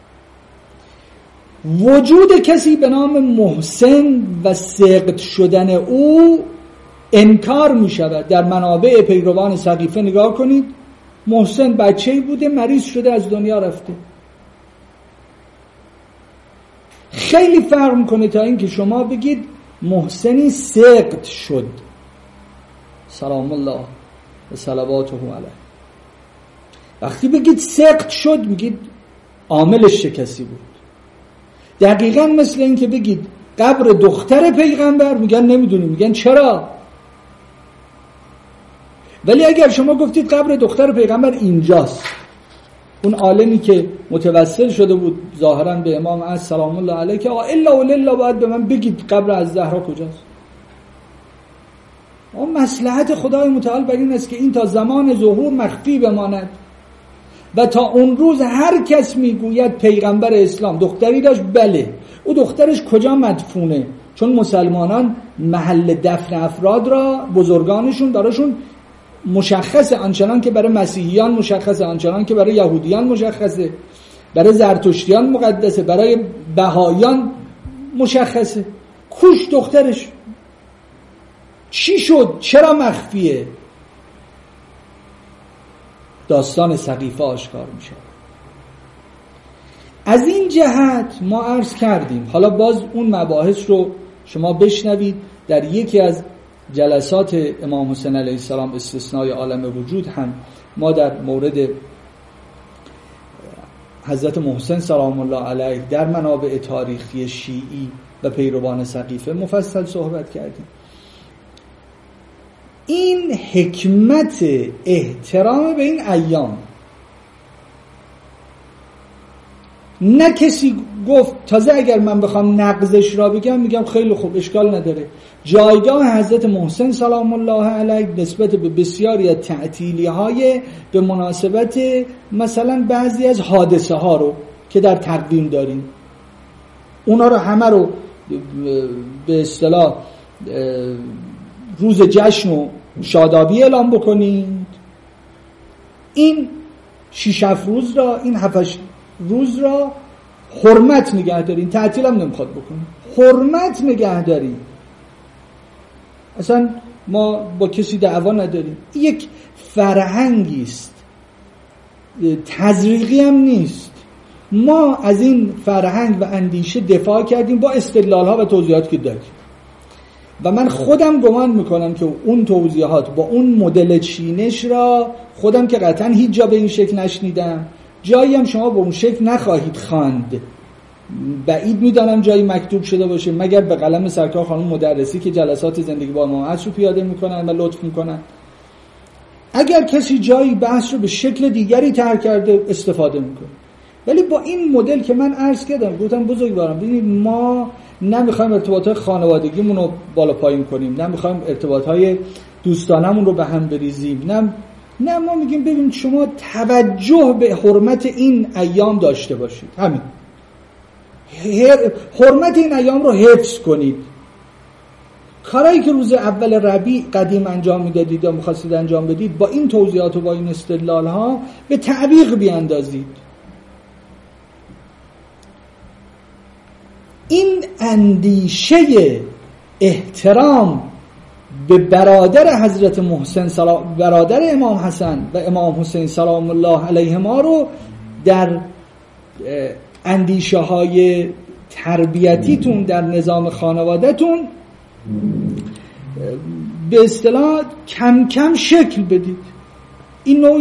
وجود کسی به نام محسن و سقط شدن او انکار می شود. در منابع پیروان سقیفه نگاه کنید، محسن بچه‌ای بوده مریض شده از دنیا رفته. خیلی فرق میکنه تا اینکه شما بگید محسنی سقط شد. سلام الله و صلواته علیه. وقتی بگید سقط شد میگید عاملش چه کسی بود. دقیقاً مثل این که بگید قبر دختر پیغمبر، میگن نمیدونیم، میگن چرا. ولی اگر شما گفتید قبر دختر پیغمبر اینجاست، اون عالمی که متوسل شده بود ظاهراً به امام از سلام الله علیه که الا ولله باید به من بگید قبر از زهرا کجاست. اون مصلحت خدای متعال بر این است که این تا زمان ظهور مخفی بماند و تا اون روز هر کس میگوید پیغمبر اسلام دختری داشت، بله، او دخترش کجا مدفونه؟ چون مسلمانان محل دفن افراد را بزرگانشون براشون مشخصه، آنچنان که برای مسیحیان مشخصه، آنچنان که برای یهودیان مشخصه، برای زرتشتیان مقدسه، برای بهاییان مشخصه. کوش دخترش چی شد؟ چرا مخفیه؟ داستان سقیفه آشکار میشه. از این جهت ما عرض کردیم، حالا باز اون مباحث رو شما بشنوید در یکی از جلسات امام حسین علیه السلام استثنای عالم وجود هم ما در مورد حضرت محسن سلام الله علیه در منابع تاریخی شیعی و پیروان سقیفه مفصل صحبت کردیم. این حکمت احترام به این ایام، نه کسی گفت تازه اگر من بخوام نقضش را بگم میگم خیلی خوب اشکال نداره. جایگاه حضرت محسن سلام الله علیه نسبت به بسیاری از تعطیلی های به مناسبت مثلا بعضی از حادثه ها رو که در تقویم داریم، اونا رو همه رو به اصطلاح روز جشن و شادابی اعلام بکنید، این 6-7 روز را، این 7 روز را حرمت نگه دارین، تعطیل هم نمیخواد بکنید، حرمت نگه دارین. اصلا ما با کسی دعوا نداریم. یک فرهنگی است، تزریقی هم نیست. ما از این فرهنگ و اندیشه دفاع کردیم با استدلال‌ها و توضیحات که داریم و من خودم گمان میکنم که اون توضیحات با اون مدل چینش را خودم که قطعا هیچ جا به این شکل نشنیدم، جایی هم شما به اون شکل نخواهید خواند. بعید میدانم جایی مکتوب شده باشه مگر به قلم سرکار خانم مدرسی که جلسات زندگی با امام رو پیاده میکنن و لطف میکنن. اگر کسی جایی بحث رو به شکل دیگری طرح کرده استفاده میکنه، ولی با این مدل که من عرض کردم گفتم بزرگوارم ببینید ما نمیخوایم ارتباطات خانوادگیمون رو بالا پایین کنیم، نمیخوایم ارتباطهای دوستانمون رو به هم بریزیم، نه ما میگیم ببینید شما توجه به حرمت این ایام داشته باشید، همین حرمت این ایام رو حفظ کنید. کارهایی که روز اول ربیع قدیم انجام میدادید یا میخواستید انجام بدید با این توضیحات و با این استدلال ها به تعویق بیاندازید. این اندیشه احترام به برادر حضرت محسن برادر امام حسن و امام حسین سلام الله علیهما رو در اندیشه های تربیتیتون در نظام خانوادهتون به اصطلاح کم کم شکل بدید. این نوع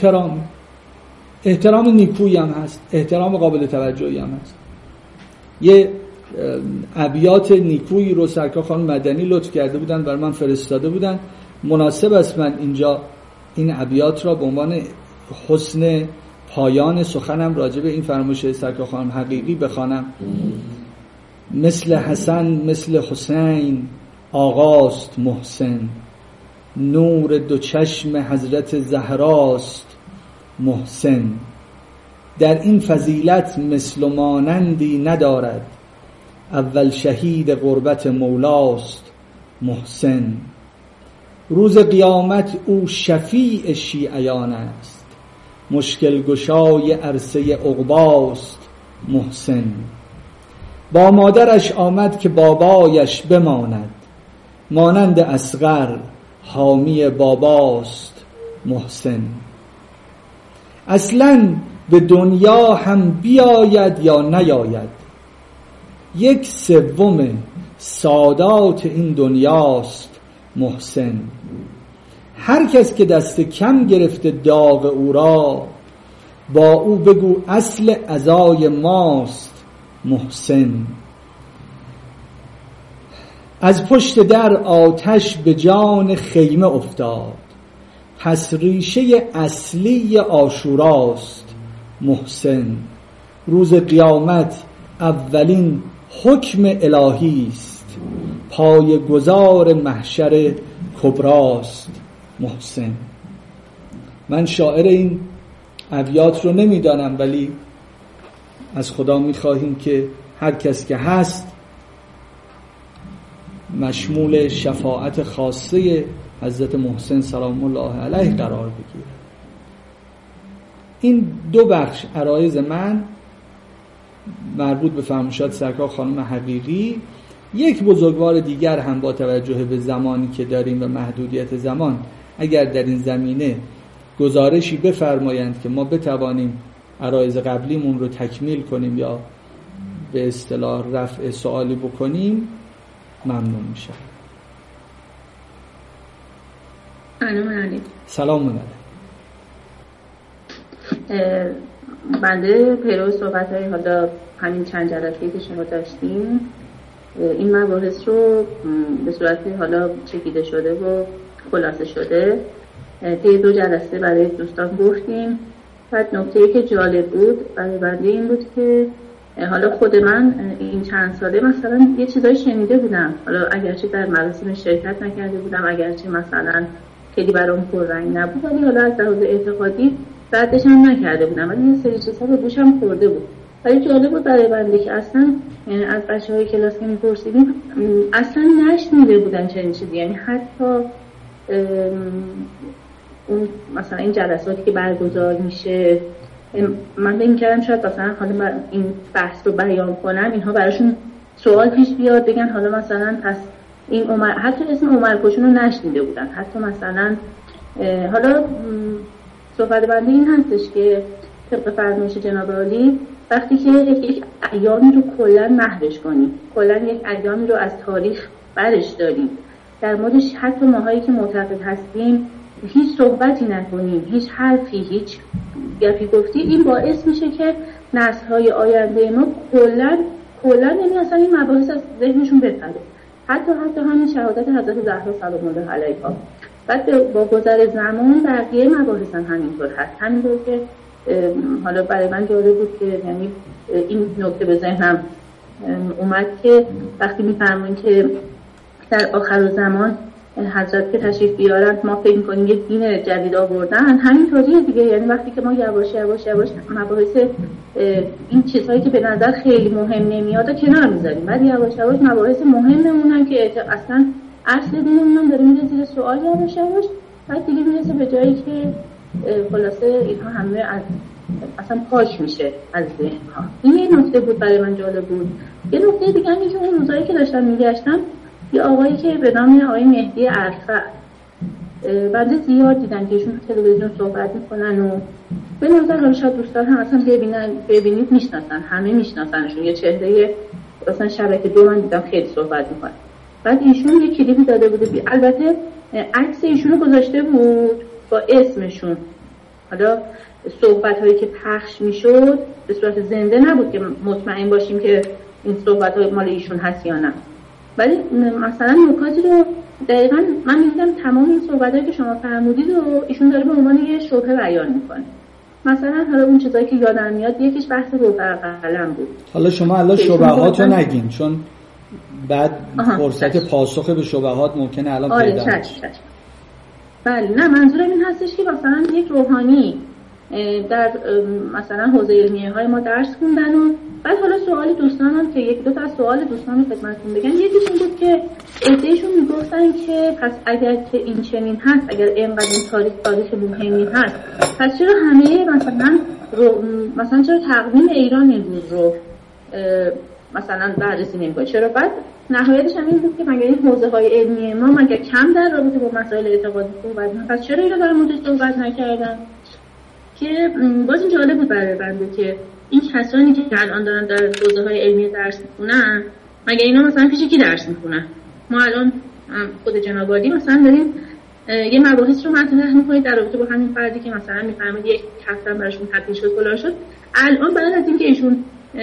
احترام نیکویی هم هست، احترام قابل توجهی هم هست. یه ابیات نیکویی رو سرکار خانم مدنی لطف کرده بودن برای من فرستاده بودن، مناسب است من اینجا این ابیات را به عنوان حسن پایان سخنم راجع به این فرمایش سرکار خانم حقیقی بخوانم. مثل حسن مثل حسین آقاست محسن، نور دو چشم حضرت زهراست محسن، در این فضیلت مثل و مانندی ندارد، اول شهید غربت مولاست محسن، روز قیامت او شفیع شیعیان است، مشکل گشای عرصه عقباست محسن، با مادرش آمد که بابایش بماند، مانند اصغر حامی باباست محسن، اصلاً به دنیا هم بیاید یا نیاید، 1/3 سادات این دنیاست محسن، هر کس که دست کم گرفته داغ او را، با او بگو اصل عزای ماست محسن. از پشت در آتش به جان خیمه افتاد، پس ریشه اصلی عاشوراست محسن. روز قیامت اولین حکم الهی است، پای گذار محشر کبراست محسن. من شاعر این ابیات رو نمیدانم، ولی از خدا میخواهیم که هر کس که هست مشمول شفاعت خاصه حضرت محسن سلام الله علیه قرار بگیره. این دو بخش عرایض من مربوط به فرمایشات سرکار خانم حقیقی. یک بزرگوار دیگر هم با توجه به زمانی که داریم و محدودیت زمان، اگر در این زمینه گزارشی بفرمایند که ما بتوانیم عرایض قبلیمون رو تکمیل کنیم یا به اصطلاح رفع سوالی بکنیم، ممنون میشم. سلام علیکم. بنده پیرو صحبت‌های حالا همین چند جلسه‌ای که شما داشتیم، این مباحث رو به صورت حالا چکیده شده و خلاصه شده طی 2 جلسه برای دوستان گفتیم. بعد نکته‌ای که جالب بود برای بنده این بود که حالا خود من این چند ساله مثلا یه چیزایی شنیده بودم، حالا اگرچه در مراسم شرکت نکرده بودم، اگرچه مثلا خیلی برام پررنگ نبود، ولی حالا از لحاظ اعتقادی ردش هم نکرده بودم، ولی یه سری چیزها به گوشم خورده بود. ولی جالب بود برای بنده که اصلا از بچه‌های کلاس که می‌پرسیدیم اصلا نشنیده بودن چنین چیزی. یعنی حتی اون مثلا این جلساتی که برگزار میشه، من فکر می‌کردم شاید مثلا حالا من این بحث رو بیان کنم اینها براشون سوال پیش بیاد، بگن حالا مثلا پس این عمر، حتی اسم عمر کوچون رو نشنیده بودن، حتی مثلا حالا صحبت بنده این هستش که طبق فرمایش جناب عالی وقتی که یک ایامی رو کلا محوش کنیم، کلا یک ایامی رو از تاریخ برش داریم، در موردش حتی ماهایی که معتقد هستیم هیچ صحبتی نکنیم، هیچ حرفی، هیچ گپی گفتی، این باعث میشه که نسل‌های آینده ما کلا یعنی اصلا این مباحث از ذهنشون بپره. حتی همین شهادت حضرت زهرا سلام الله علیها. بعد با گذر زمان بقیه مباحث هم همینطور هست. همینطور که حالا برای من جالب بود که یعنی این نکته به ذهنم اومد که وقتی میفرمایید که در آخر زمان حضرت که تشریف بیارن ما فکر می‌کنیم یه دین جدید آوردن، همینطوریه دیگه. یعنی وقتی که ما یواش مباحث این چیزهایی که به نظر خیلی مهم نمیاد کنار میذاریم، بعد یواش مباحث مهممونن که اصلا اصل دینمون داره میره زیر سوال یواش بعد دیگه میرسه به جایی که خلاصه اینها همه اصلا پاک میشه از ذهن‌ها. این یه نکته بود برای من جالب بود. یه نکته دیگه اینه که اون روزایی که داشتم میگشتم یه آقایی که به نام آقای مهدی ارفع، بنده زیاد دیدن که ایشون تلویزیون صحبت میکنن و به نظر حالا شاید دوستان هم اصلا ببینید میشناسن، همه میشناسنشون، یه چهره اصلا شبکه 2 من دیدم خیلی صحبت میکنن. بعد ایشون یه کلیپی داده بوده، البته عکس ایشونو گذاشته بود با اسمشون، حالا صحبت هایی که پخش میشد به صورت زنده نبود که مطمئن باشیم که این صحبت های مال ایشون هست یا نه، ولی مثلا نکاتی رو دقیقاً من می‌دیدم تمام این صحبتایی که شما فرمودید و ایشون داره به عنوان یه شبهه بیان میکنه. مثلا حالا اون چیزایی که یادم میاد یکیش بحث روبر قلم بود. حالا شما الان شبهات رو نگین چون بعد فرصت پاسخ به شبهات ممکنه الان پیدا نشه. بله نه، منظورم این هستش که مثلا یک روحانی در مثلا حوزه علمیه های ما درس خوندن و بعد حالا سوال دوستانم که یک دو تا سوال دوستانم خدمتتون بگم، یکیش این بود که ایدهشون میگفتن که پس اگر که این چنین هست، اگر اینقدر این تاریخ مهمی هست، پس چرا همه مثلا چرا تقویم ایران امروز رو مثلا بررسی نمی‌کنه؟ چرا؟ بعد نهایتش هم این بود که مگر این حوزه های علمی ما مگر کم در رابطه با مسائل اعتقادی صحبت نمی‌کنن، پس چرا اینا در موردش صحبت نکردن؟ که باز این جالب بود برای بنده که این کسانی که الان دارن در حوزه‌های علمی درس می‌خونن مگر اینا مثلا پیش کی درس می‌خونن؟ ما الان خود جناب عالی مثلا داریم یه مباحث رو مطرح می‌کنید در رابطه با همین فردی که مثلا می‌فهمید یک هفته براشون تعطیل شد فلان شد. الان بعد از اینکه ایشون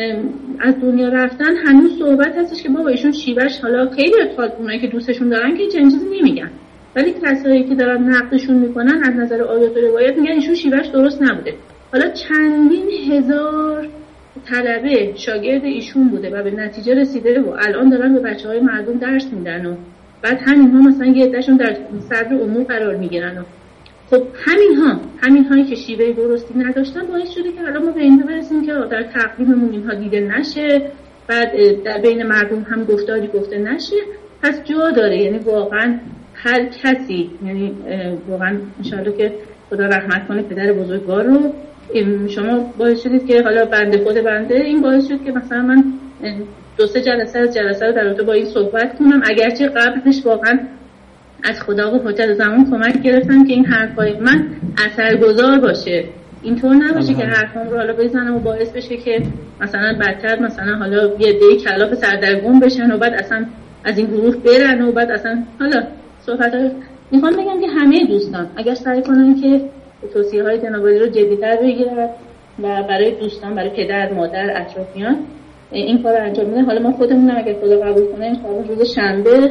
از دنیا رفتن هنوز صحبت هستش که ما با ایشون شیوهش، حالا خیلی اونایی که دوستشون دارن که چنین چیزی نمیگن، ولی کسایی که دارن نقدشون میکنن از نظر آیات و روایت میگن ایشون شیوهش درست نبوده. حالا چندین هزار طلبه شاگرد ایشون بوده و به نتیجه رسیده و الان دارن به بچه‌های مردم درس میدن و بعد همین‌ها مثلا یه عده‌شون در صدر امور قرار میگیرن و خب همین‌هایی که شیوه درستی نداشتن باعث شده که الان ما به اینجا برسیم که در تقویممون اینها دیده نشه، بعد در بین مردم هم گفتاری گفته نشه. پس جا داره، یعنی واقعا هر کسی، یعنی واقعا ان شاءالله که خدا رحمت کنه پدر بزرگوار رو، شما باعث شدید که حالا خود بنده این باعث شد که مثلا من 2-3 جلسه رو در رابطه با این صحبت کنم، اگرچه قبلش واقعا از خدا و حجت زمان کمک گرفتم که این حرفای من اثرگذار باشه، اینطور نباشه که حرفام رو حالا بزنم و باعث بشه که مثلا بدتر مثلا حالا یه عده کلاف سردرگم بشن و بعد اصلا از این گروه برن و بعد اصلا حالا صحبت‌ها. میخوام بگم که همه دوستان اگر سعی کنن که توصیه‌های جناب عالی رو جدی‌تر بگیرن و برای دوستان، برای پدر، مادر، اطرافیان این کار رو انجام بدن. حالا ما خودمون اگر خدا قبول کنه ان شاءالله روز شنبه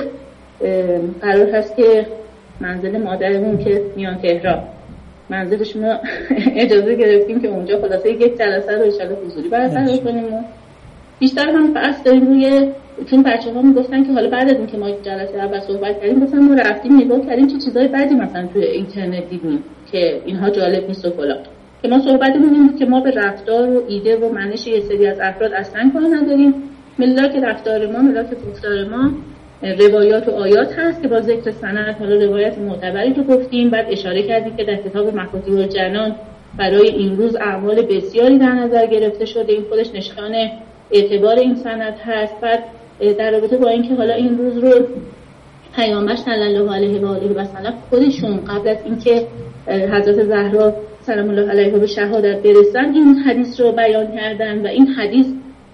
قرار هست که منزل مادرمون که میان تهران، منزلشون رو اجازه گرفتیم که اونجا خلاصه یک جلسه رو ان شاءالله حضوری برقرار کنیم. بیشتر هم بحث داریم روی، چون بچه‌ها میگفتن که حالا بعد از اینکه ما جلسه اول صحبت کردیم گفتن ما رفتیم نگاه کردیم چه چیزای بعدی مثلا توی اینترنت دیدیم که اینها جالب نیست و فلان، که ما صحبتمون این بود که ما به رفتار و ایده و منش یه سری از افراد اصلا کار نداریم. ملاک رفتار ما، ملاک گفتار ما روایات و آیات هست که با ذکر سند حالا روایت معتبری رو گفتیم، بعد اشاره کردیم که در کتاب مفاتیح الجنان برای این روز اعمال بسیاری در نظر گرفته شده، این خودش نشان اعتبار این سند هست. بعد در رابطه با اینکه حالا این روز رو پیامبر صلی الله علیه و آله و سلم خودشون قبل از اینکه حضرت زهرا سلام الله علیها به شهادت برسن این حدیث رو بیان کردن و این حدیث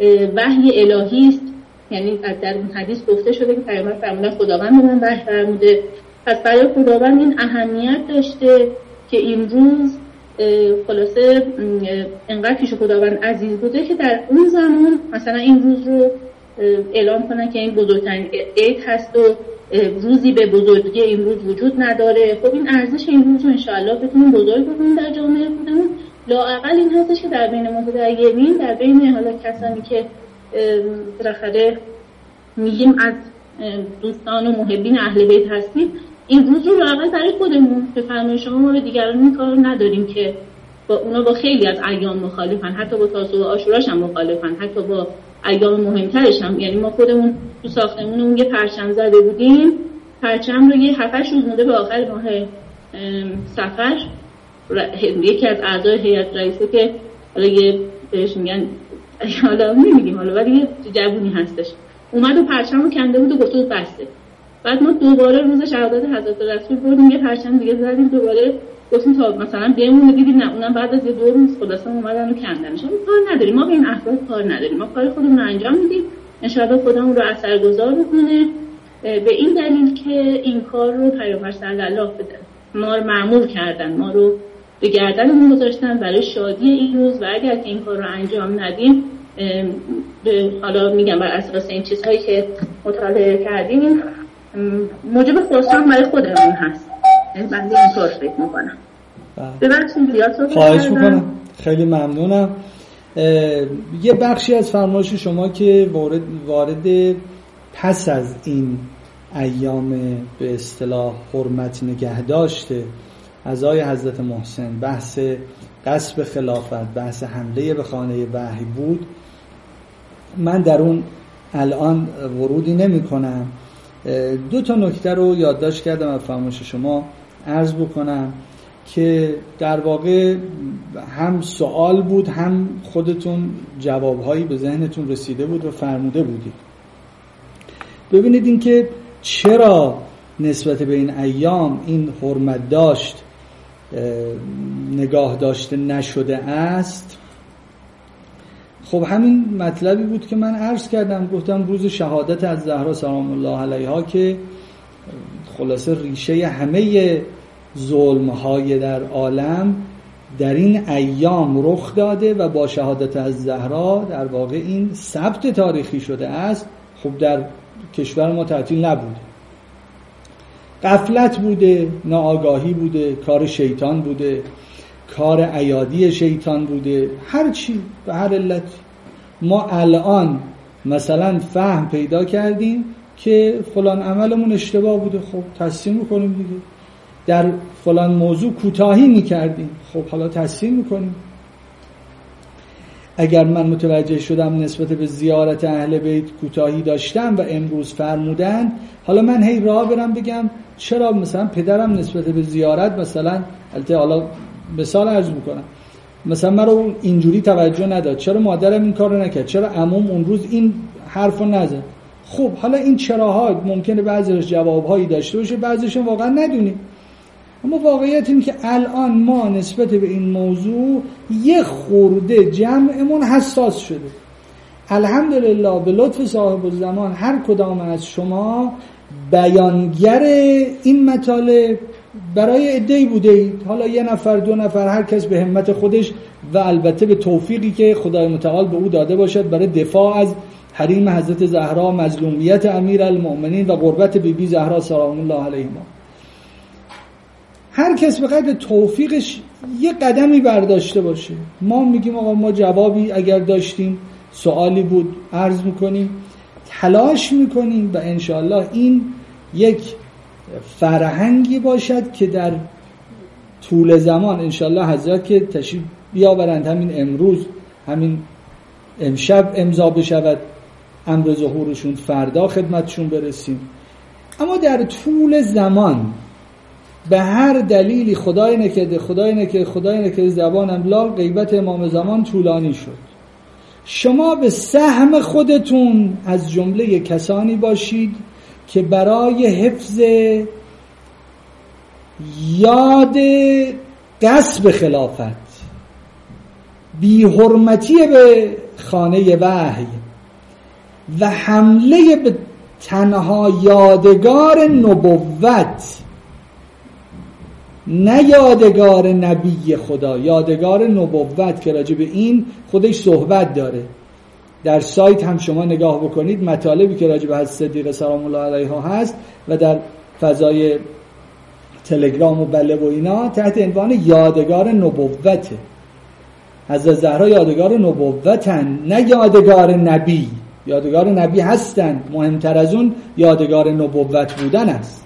وحی الهی است، یعنی در این حدیث گفته شده که پیامبر فرمودن خداوند به من وحی فرموده. پس برای خداوند این اهمیت داشته که این روز خلاصه انقدر پیش خداوند عزیز بوده که در اون زمان مثلا این روز رو اعلام کنن که این بزرگترین عید هست و روزی به بزرگی این روز وجود نداره. خب این ارزش این روز رو انشاءالله بتونیم بزرگ بکنیم در جامعه خودمون. لااقل این هستش که در بین متدینین، در بین حالا کسانی که بالاخره میگیم از دوستان و محبین اهل بیت هستیم، این روز رو لااقل برای خودمون به فرمان شما ما به دیگران این کار نداریم که با اونا با خیلی از ایام مخالفن، حتی با تاسوعا و عاشوراش هم مخالفن، حتی با ایام مهمترش هم. یعنی ما خودمون تو ساختمونمون یه پرچم زده بودیم، پرچم رو یه 7-8 روز مونده به آخر ماه صفر یکی از اعضای هیئت رئیسه که حالا یه بهش میگن حالا نمیگیم حالا ولی یه جوونی هستش اومد و پرچم رو کنده بود و گفت بود بسته. بعد ما دوباره روز شهادت حضرت رسول بردیم یه پرچم دیگه زدیم، دوباره گفتیم تا مثلا بمونه، دیدیم نه اونم بعد از یه 2 روز خلاصا اومدن و کندنش. ما کار نداریم، ما به این افراد کار نداریم، ما کار خودمون رو انجام میدیم، ان شاءالله خودمون رو اثرگذار بکنه. به این دلیل که این کار رو پیامبر صلی الله علیه و ما رو مأمور کردن، ما رو به گردنمون گذاشتن برای شادی این روز و اگر که این کار رو انجام ندیم حالا میگم بر اساس این چیزهایی که مطالعه کردیم موجب خسران برای خودمون هست. یعنی بنده اینطور فکر میکنم. ببخشید زیاد خواهش میکنم، خیلی ممنونم. یه بخشی از فرمایش شما که وارد پس از این ایام به اصطلاح حرمت نگه داشته عزای حضرت محسن، بحث غصب خلافت، بحث حمله به خانه وحی بود. من در اون الان ورودی نمی کنم. 2 نکته رو یادداشت کردم از فرمایش شما عرض بکنم که در واقع هم سوال بود هم خودتون جوابهایی به ذهنتون رسیده بود و فرموده بودید. ببینید این که چرا نسبت به این ایام این حرمت داشت نگاه داشته نشده است. خب همین مطلبی بود که من عرض کردم، گفتم روز شهادت از زهرا سلام الله علیها که خلاصه ریشه همه ظلم‌های در عالم در این ایام رخ داده و با شهادت از زهرا در واقع این ثبت تاریخی شده است. خب در کشور ما تعطیل نبوده، غفلت بوده، ناآگاهی بوده، کار شیطان بوده، کار ایادی شیطان بوده، هر چی به هر علت. ما الان مثلا فهم پیدا کردیم که فلان عملمون اشتباه بوده، خب تصحیح میکنیم دیگه. در فلان موضوع کوتاهی میکردیم، خب حالا تصحیح میکنیم. اگر من متوجه شدم نسبت به زیارت اهل بیت کوتاهی داشتم و امروز فرمودن، حالا من هی راه برم بگم چرا مثلا پدرم نسبت به زیارت مثلا، البته حالا مثال عرض میکنم، مثلا من رو اینجوری توجه نداد، چرا مادرم این کار رو نکرد، چرا عموم اون روز این حرف رو نزد. خب حالا این چراها ممکنه بعضیش جوابهایی داشته باشه، بعضیش واقعا ندونیم. اما واقعیت این که الان ما نسبت به این موضوع یه خورده جمعمون حساس شده. الحمدلله به لطف صاحب الزمان هر کدام از شما بیانگر این مطالب برای عده‌ای بوده اید، حالا یه نفر دو نفر، هر کس به همت خودش و البته به توفیقی که خدای متعال به او داده باشد برای دفاع از حریم حضرت زهرا، مظلومیت امیرالمؤمنین و قربت بیبی زهرا سلام الله علیها. هر کس به قدر توفیقش یه قدمی برداشته باشه. ما میگیم آقا ما جوابی اگر داشتیم، سوالی بود عرض میکنیم، تلاش میکنیم و انشاءالله این یک فرهنگی باشد که در طول زمان انشاءالله حضرت که تشریف بیاورند، همین امروز همین امشب امضا بشود امر ظهورشون، فردا خدمتشون برسیم. اما در طول زمان به هر دلیلی خدای نکرده زبانم لال غیبت امام زمان طولانی شد، شما به سهم خودتون از جمله کسانی باشید که برای حفظ یاد غصب خلافت، بی حرمتی به خانه وحی و حمله به تنها یادگار نبوت، نه یادگار نبی خدا، یادگار نبوت که راجع به این خودش صحبت داره. در سایت هم شما نگاه بکنید مطالبی که راجع به حضرت صدیقه سلام الله علیها هست و در فضای تلگرام و بله و اینا تحت عنوان یادگار نبوته. حضرت زهرا یادگار نبوتن، نه یادگار نبی. یادگار نبی هستن، مهمتر از اون یادگار نبوت بودن است.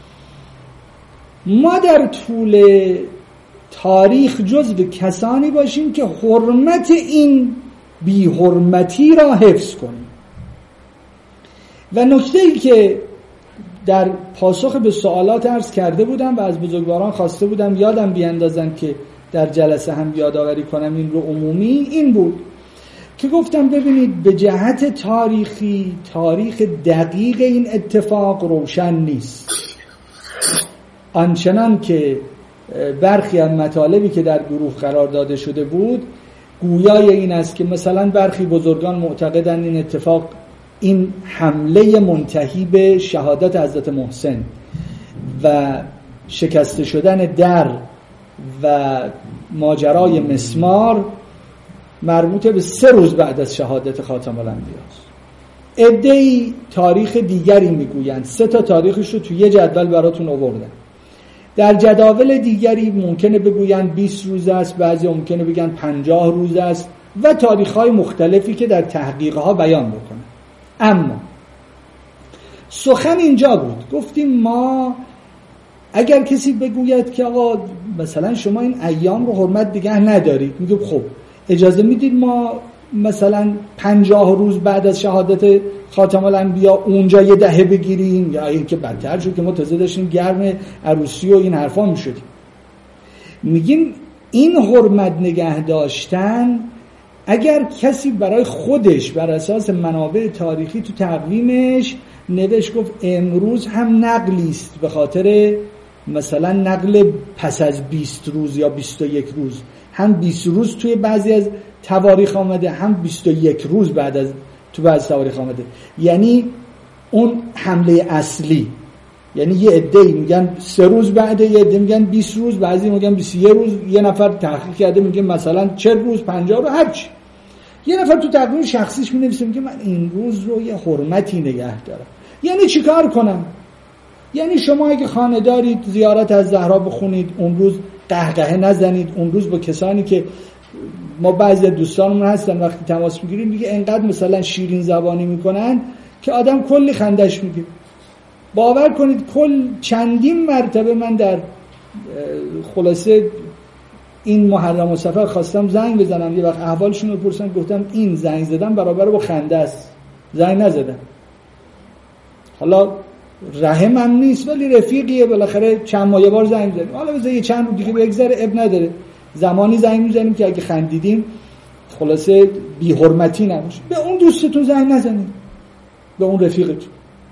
ما در طول تاریخ جزو کسانی باشیم که حرمت این بی حرمتی را حفظ کنیم. و نکته‌ای که در پاسخ به سوالات عرض کرده بودم و از بزرگواران خواسته بودم یادم بیاندازن که در جلسه هم یادآوری کنم این رو عمومی، این بود که گفتم ببینید به جهت تاریخی تاریخ دقیق این اتفاق روشن نیست، آنچنان که برخی از مطالبی که در گروه قرار داده شده بود گویای این است که مثلا برخی بزرگان معتقدن این اتفاق، این حمله منتهی به شهادت حضرت محسن و شکسته شدن در و ماجرای مسمار مربوط به 3 روز بعد از شهادت خاتم الانبیا است. عده‌ای تاریخ دیگری میگویند، 3 تا تاریخش رو توی یه جدول براتون آوردم. در جداول دیگری ممکنه بگویند 20 روز است، بعضی ممکنه بگن 50 روز است و تاریخ‌های مختلفی که در تحقیق‌ها بیان بکنن. اما سخن اینجا بود، گفتیم ما اگر کسی بگوید که آقا مثلا شما این ایام رو حرمت نگه ندارید، میگه خب اجازه میدید ما مثلا 50 روز بعد از شهادت خاتم الانبیا اونجا یه دهه بگیریم، یا این که بدتر شد که ما تازه داشتیم گرم عروسی و این حرفا میشدیم. میگیم این حرمت نگه داشتن اگر کسی برای خودش بر اساس منابع تاریخی تو تقویمش نوشت گفت امروز هم نقلی است به خاطر مثلا نقل پس از 20 روز یا 21 روز، هم 20 روز توی بعضی از تواریخ آمده، هم 21 روز بعد از تو بعضی تواریخ آمده، یعنی اون حمله اصلی، یعنی یه عده‌ای میگن 3 روز بعد، یه عده میگن 20 روز، بعضی میگن 21 روز، یه نفر تحقیق کرده میگه مثلا 40 روز 50 رو هرچی. یه نفر تو تقویم شخصیش مینویسه میگه من این روز رو یه حرمتی نگه دارم. یعنی چیکار کنم؟ یعنی شما اگه خانه دارید زیارت از زهرا بخونید، اون روز قهقهه نزنید، اون روز با کسانی که ما بعضی از دوستانمون هستن وقتی تماس میگیریم دیگه انقدر مثلا شیرین زبانی میکنن که آدم کلی خندش میگیره. باور کنید چندین مرتبه من در خلاصه این محرم و سفر خواستم زنگ بزنم، یه وقت احوالشون رو پرسیدم، گفتم این زنگ زدم برابر با خنده است، زنگ نزدم. حالا رحمم نیست ولی رفیقیه، بالاخره چند ماه یه بار زنگ میزنیم، حالا بذار یه چند روز دیگه بگذره اب نداره، زمانی زنگ میزنیم که اگه خندیدیم خلاصه بی حرمتی نباشه. به اون دوستتون زنگ نزنید، به اون رفیقتون.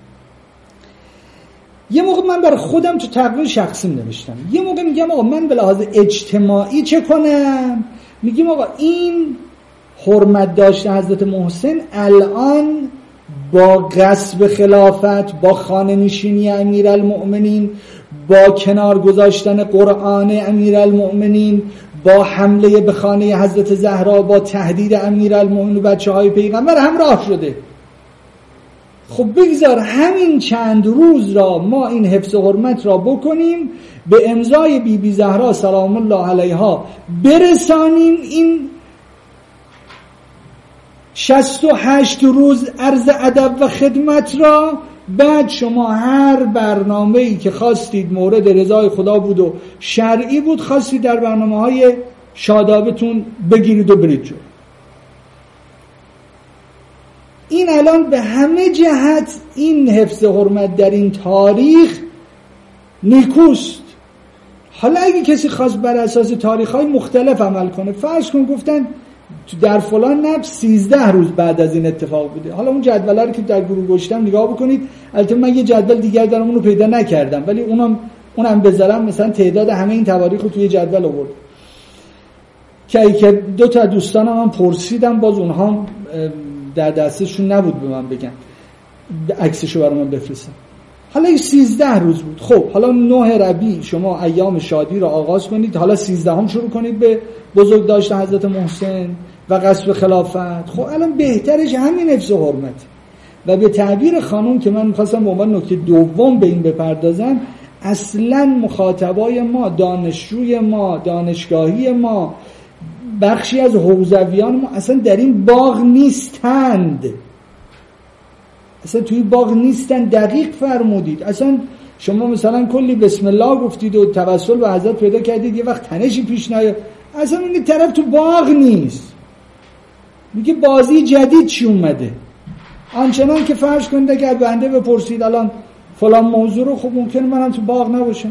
یه موقع من برای خودم تو تقریر شخصی نوشتم، یه موقع میگم آقا من به لحاظ اجتماعی چه کنم؟ میگیم آقا این حرمت داشته حضرت محسن الان با غصب خلافت، با خانه نشینی امیرالمؤمنین، با کنار گذاشتن قرآن امیرالمؤمنین، با حمله به خانه حضرت زهرا، با تهدید امیرالمؤمنین و بچه‌های پیغمبر همراه شده. خب بگذار همین چند روز را ما این حفظ حرمت را بکنیم، به امضای بی بی زهرا سلام الله علیها برسانیم این 68 روز عرض ادب و خدمت را. بعد شما هر برنامه‌ای که خواستید مورد رضای خدا بود و شرعی بود، خواستید در برنامه‌های شادابتون بگیرید و برید جلو. این الان به همه جهت این حفظ حرمت در این تاریخ نیکوست. حالا اگه کسی خواست بر اساس تاریخ‌های مختلف عمل کنه، فرض کن گفتن در فلان نبض 13 روز بعد از این اتفاق بوده، حالا اون جدوله رو که در گروه گذاشتم نگاه بکنید. البته من یه جدول دیگر دارم اونو پیدا نکردم، ولی اونم بذارم مثلا تعداد همه این تواریخ رو توی جدول آورد که 2 تا دوستانم هم پرسیدم، باز اونها در دستشون نبود به من بگن، عکسشو برام بفرستن. حالا این 13 روز بود. خب حالا 9 ربیع شما ایام شادی رو آغاز کنید، حالا 13 هم شروع کنید به بزرگ داشتن حضرت محسن و غصب خلافت. خب الان بهترش همین حفظ حرمت. و به تعبیر خانم که من می‌خواستم به عنوان نکته دوم به این بپردازم، اصلاً مخاطبای ما، دانشجوی ما، دانشگاهی ما، بخشی از حوزویان ما اصلا در این باغ نیستند، اصلا توی باغ نیستن. دقیق فرمودید. اصلا شما مثلا کلی بسم الله گفتید و توسل به حضرت پیدا کردید، یه وقت تنشی پیش نیاد، اصلا این طرف تو باغ نیست. میگه بازی جدید چی اومده؟ آنچنان که فرض کنید اگر بنده بپرسید الان فلان موضوع رو، خب ممکنه منم تو باغ نباشم.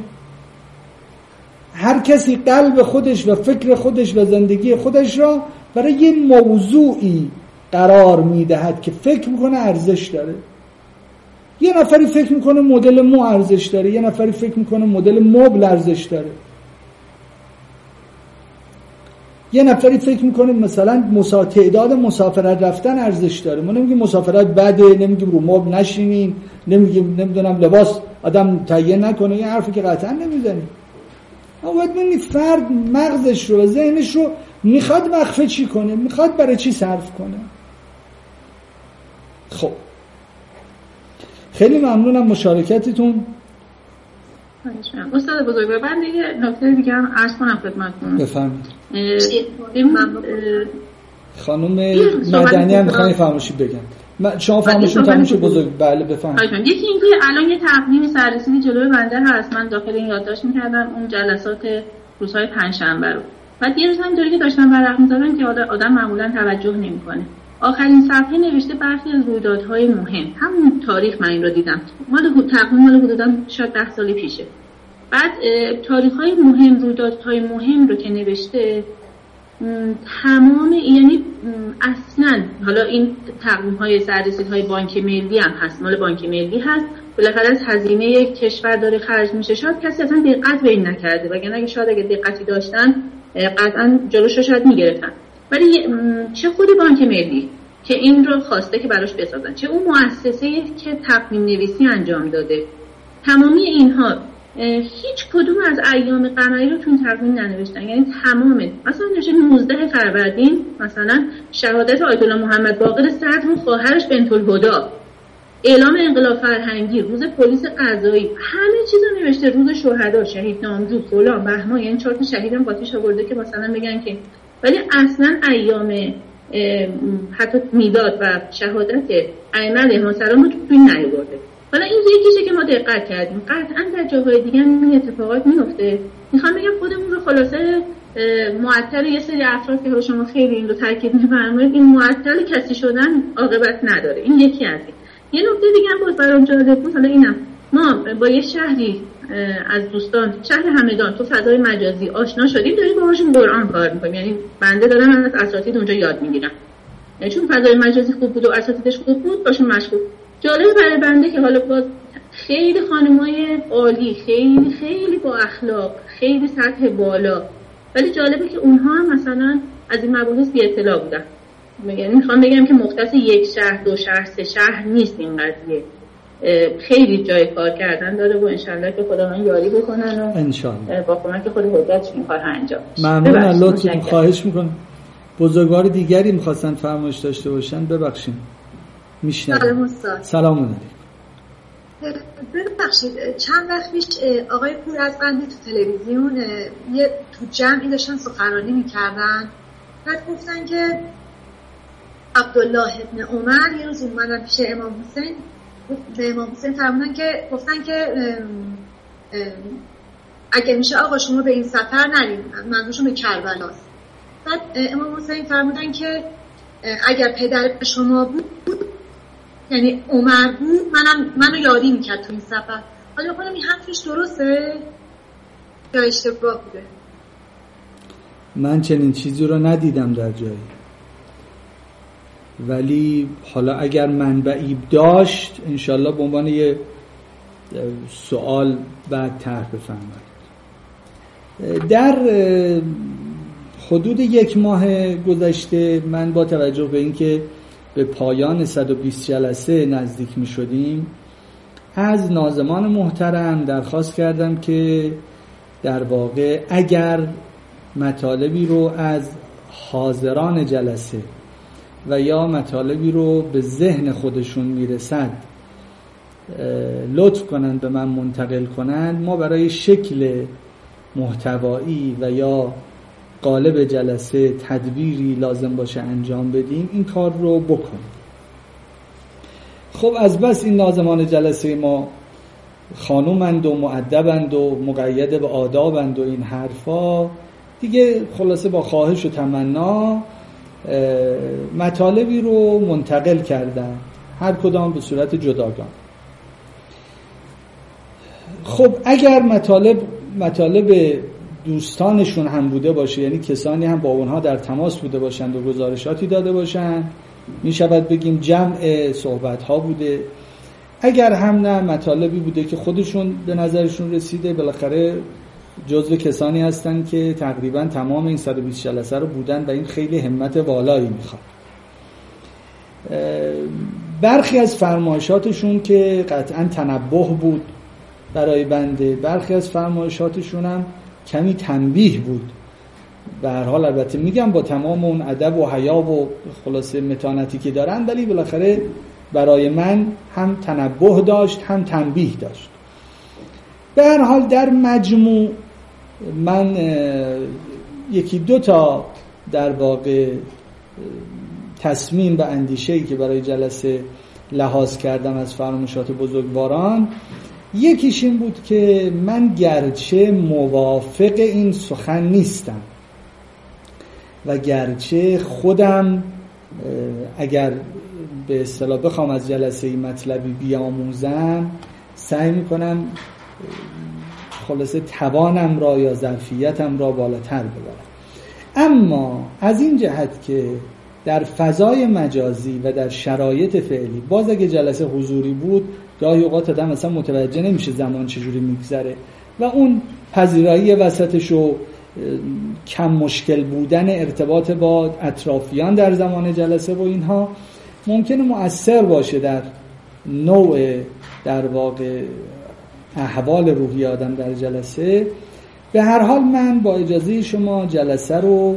هر کسی قلب خودش و فکر خودش و زندگی خودش را برای یه موضوعی قرار میدهد که فکر میکنه ارزش داره. یه نفری فکر میکنه مدل مو ارزش داره، یه نفری فکر میکنه مدل مبل ارزش داره، یه نفری فکر میکنه مثلا تعداد مسافرت رفتن ارزش داره. ما نمیگیم مسافرت بده، نمیگیم رو مبل نشینین، نمیگیم نمیدونم لباس آدم تهیه نکنه، یه حرفی که قطعا نمیزنیم. باید ببینید فرد مغزش رو و ذهنش رو میخواد وقفه چی کنه، میخواد برای چی صرف کنه. خب خیلی ممنونم مشارکتتون. استاد بزرگوار، من یه نکته دیگه هم عرض کنم خدمتتون. بفرمایید. خانم مدنی هم میخوام فرمایشی بگم. شما فرمایشتون تموم شد بزرگ. بله بفرمایید. یکی اینکه الان یه تقویم سررسیدی جلوی بنده هست، من داخل این یادداشت می‌کردم اون جلسات روزهای پنجشنبه رو. بعد یه روز همینطوری که داشتم ورق می‌زدم که آدم معمولاً توجه نمی‌کنه. آخرین صفحه نوشته برخی از رویدادهای مهم. همون تاریخ من این رو دیدم. تقویم مال حدوداً شاید 10 سال پیشه. بعد تاریخ‌های مهم، رویدادهای مهم رو که نوشته، تمام یعنی اصلا حالا این تقویم‌های سررسیدهای بانک ملی هم هست، مال بانک ملی هست، بالاخره از هزینه یک کشور داره خرج میشه. شاید کسی اصلا دقت به این نکرده، وگرنه اگه شاید اگه دقتی داشتن قطعا جلوش رو شاید میگرفتن. ولی چه خود بانک ملی که این رو خواسته که براش بسازن، چه اون مؤسسه‌ای که تقویم نویسی انجام داده تمامی اینها هیچ کدوم از ایام قمری رو تو این تقویم ننوشتن، یعنی تمام مثلا نوشته 19 فروردین مثلا شهادت آیت الله محمد باقر صدر و خواهرش بنت الهدی، اعلام انقلاب فرهنگی، روز پلیس قضایی، همه چیز رو نوشته، روز شهدا، شهید نامجو، فلان بهمان، یعنی 4 تا شهیدم قاطیش آورده که مثلا بگن که، ولی اصلا ایام حتی میلاد و شهادت ائمه علیهم السلام رو توی نیاورده. حالا این یکیشه که ما دقت کردیم، قطعا در جاهای دیگه این اتفاقات میفته. میخوام بگم خودمون رو خلاصه معطل یه سری افراد که شما خیلی این رو تاکید می‌فرمایید، این معطل کسی شدن عاقبت نداره. این یکی از این. یه نکته دیگه هم باز برام جالب بود، حالا اینم ما با یه شهری از دوستان شهر همدان تو فضای مجازی آشنا شدیم، داریم باهاشون قرآن کار می‌کنیم، یعنی بنده دارم از اساتید اونجا یاد میگیرم، چون فضای مجازی خوب بود و اساتیدش خوب بود باشون مشغول. جالب برای بنده که حالا باز خیلی خانمای عالی، خیلی خیلی با اخلاق، خیلی سطح بالا، ولی جالبه که اونها هم مثلا از این مباحث بی اطلاع بودن. یعنی میخوام بگم که مختص یک شهر، دو شهر، سه شهر نیست این قضیه، خیلی جای کار کردن داره و انشالله که خدا من یاری بکنن و انشالله با کمک خود حجت این کار انجام بشه. ممنون، لطفاً خواهش میکنم. بزرگوار دیگری میخواستن فرمایش داشته باشن، ببخشید. میشنوم. سلام علیکم. ببخشید چند وقت پیش آقای پورازقندی تو تلویزیون یه تو جمعی داشتن سخنرانی میکردن، بعد گفتن که عبدالله ابن عمر یه روز اومدن پیش امام حسین، به امام حسین فرمودن که گفتن که اگه میشه آقا شما به این سفر نرید، منظورشون به کربلاست. بعد امام حسین فرمودن که اگر پدر شما بود یعنی عمر بود منو یاری میکرد تو این سفر. حالا بکنم این حرفش درسته یا اشتباه بوده؟ من چنین چیزی رو ندیدم در جایی، ولی حالا اگر منبعی داشت انشالله به عنوان یه سوال بعد طرح بفرمایید. در حدود 1 ماه گذشته من با توجه به اینکه به پایان 120 جلسه نزدیک می شدیم از ناظمان محترم درخواست کردم که در واقع اگر مطالبی رو از حاضران جلسه و یا مطالبی رو به ذهن خودشون میرسد لطف کنند به من منتقل کنند، ما برای شکل محتوایی و یا قالب جلسه تدبیری لازم باشه انجام بدیم این کار رو بکنیم. خب از بس این ناظمان جلسه ما خانومند و مؤدبند و مقید به آدابند و این حرفا دیگه، خلاصه با خواهش و تمنا مطالبی رو منتقل کردن، هر کدام به صورت جداگانه. خب اگر مطالب دوستانشون هم بوده باشه، یعنی کسانی هم با اونها در تماس بوده باشند و گزارشاتی داده باشند، می شود بگیم جمع صحبت ها بوده. اگر هم نه مطالبی بوده که خودشون به نظرشون رسیده، بالاخره جزو کسانی هستن که تقریبا تمام این 120 جلسه رو بودن و این خیلی همت والایی میخواد. برخی از فرمایشاتشون که قطعا تنبه بود برای بنده، برخی از فرمایشاتشون هم کمی تنبیه بود. به هر حال البته میگم با تمام اون ادب و حیا و خلاصه متانتی که دارن، ولی بالاخره برای من هم تنبه داشت هم تنبیه داشت. به هر حال در مجموع من 1-2 تا در واقع تصمیم و اندیشه‌ای که برای جلسه لحاظ کردم از فرمایشات بزرگواران، یکیش این بود که من گرچه موافق این سخن نیستم و گرچه خودم اگر به اصطلاح بخوام از جلسه این مطلبی بیاموزم، سعی میکنم خلاصه توانم را یا ظرفیتم را بالاتر ببرم. اما از این جهت که در فضای مجازی و در شرایط فعلی، باز اگه جلسه حضوری بود گاهی اوقات آدم مثلا متوجه نمیشه زمان چجوری میگذره و اون پذیرایی وسطش و کم مشکل بودن ارتباط با اطرافیان در زمان جلسه و اینها ممکنه مؤثر باشه در نوع در واقع احوال روحی آدم در جلسه. به هر حال من با اجازه شما جلسه رو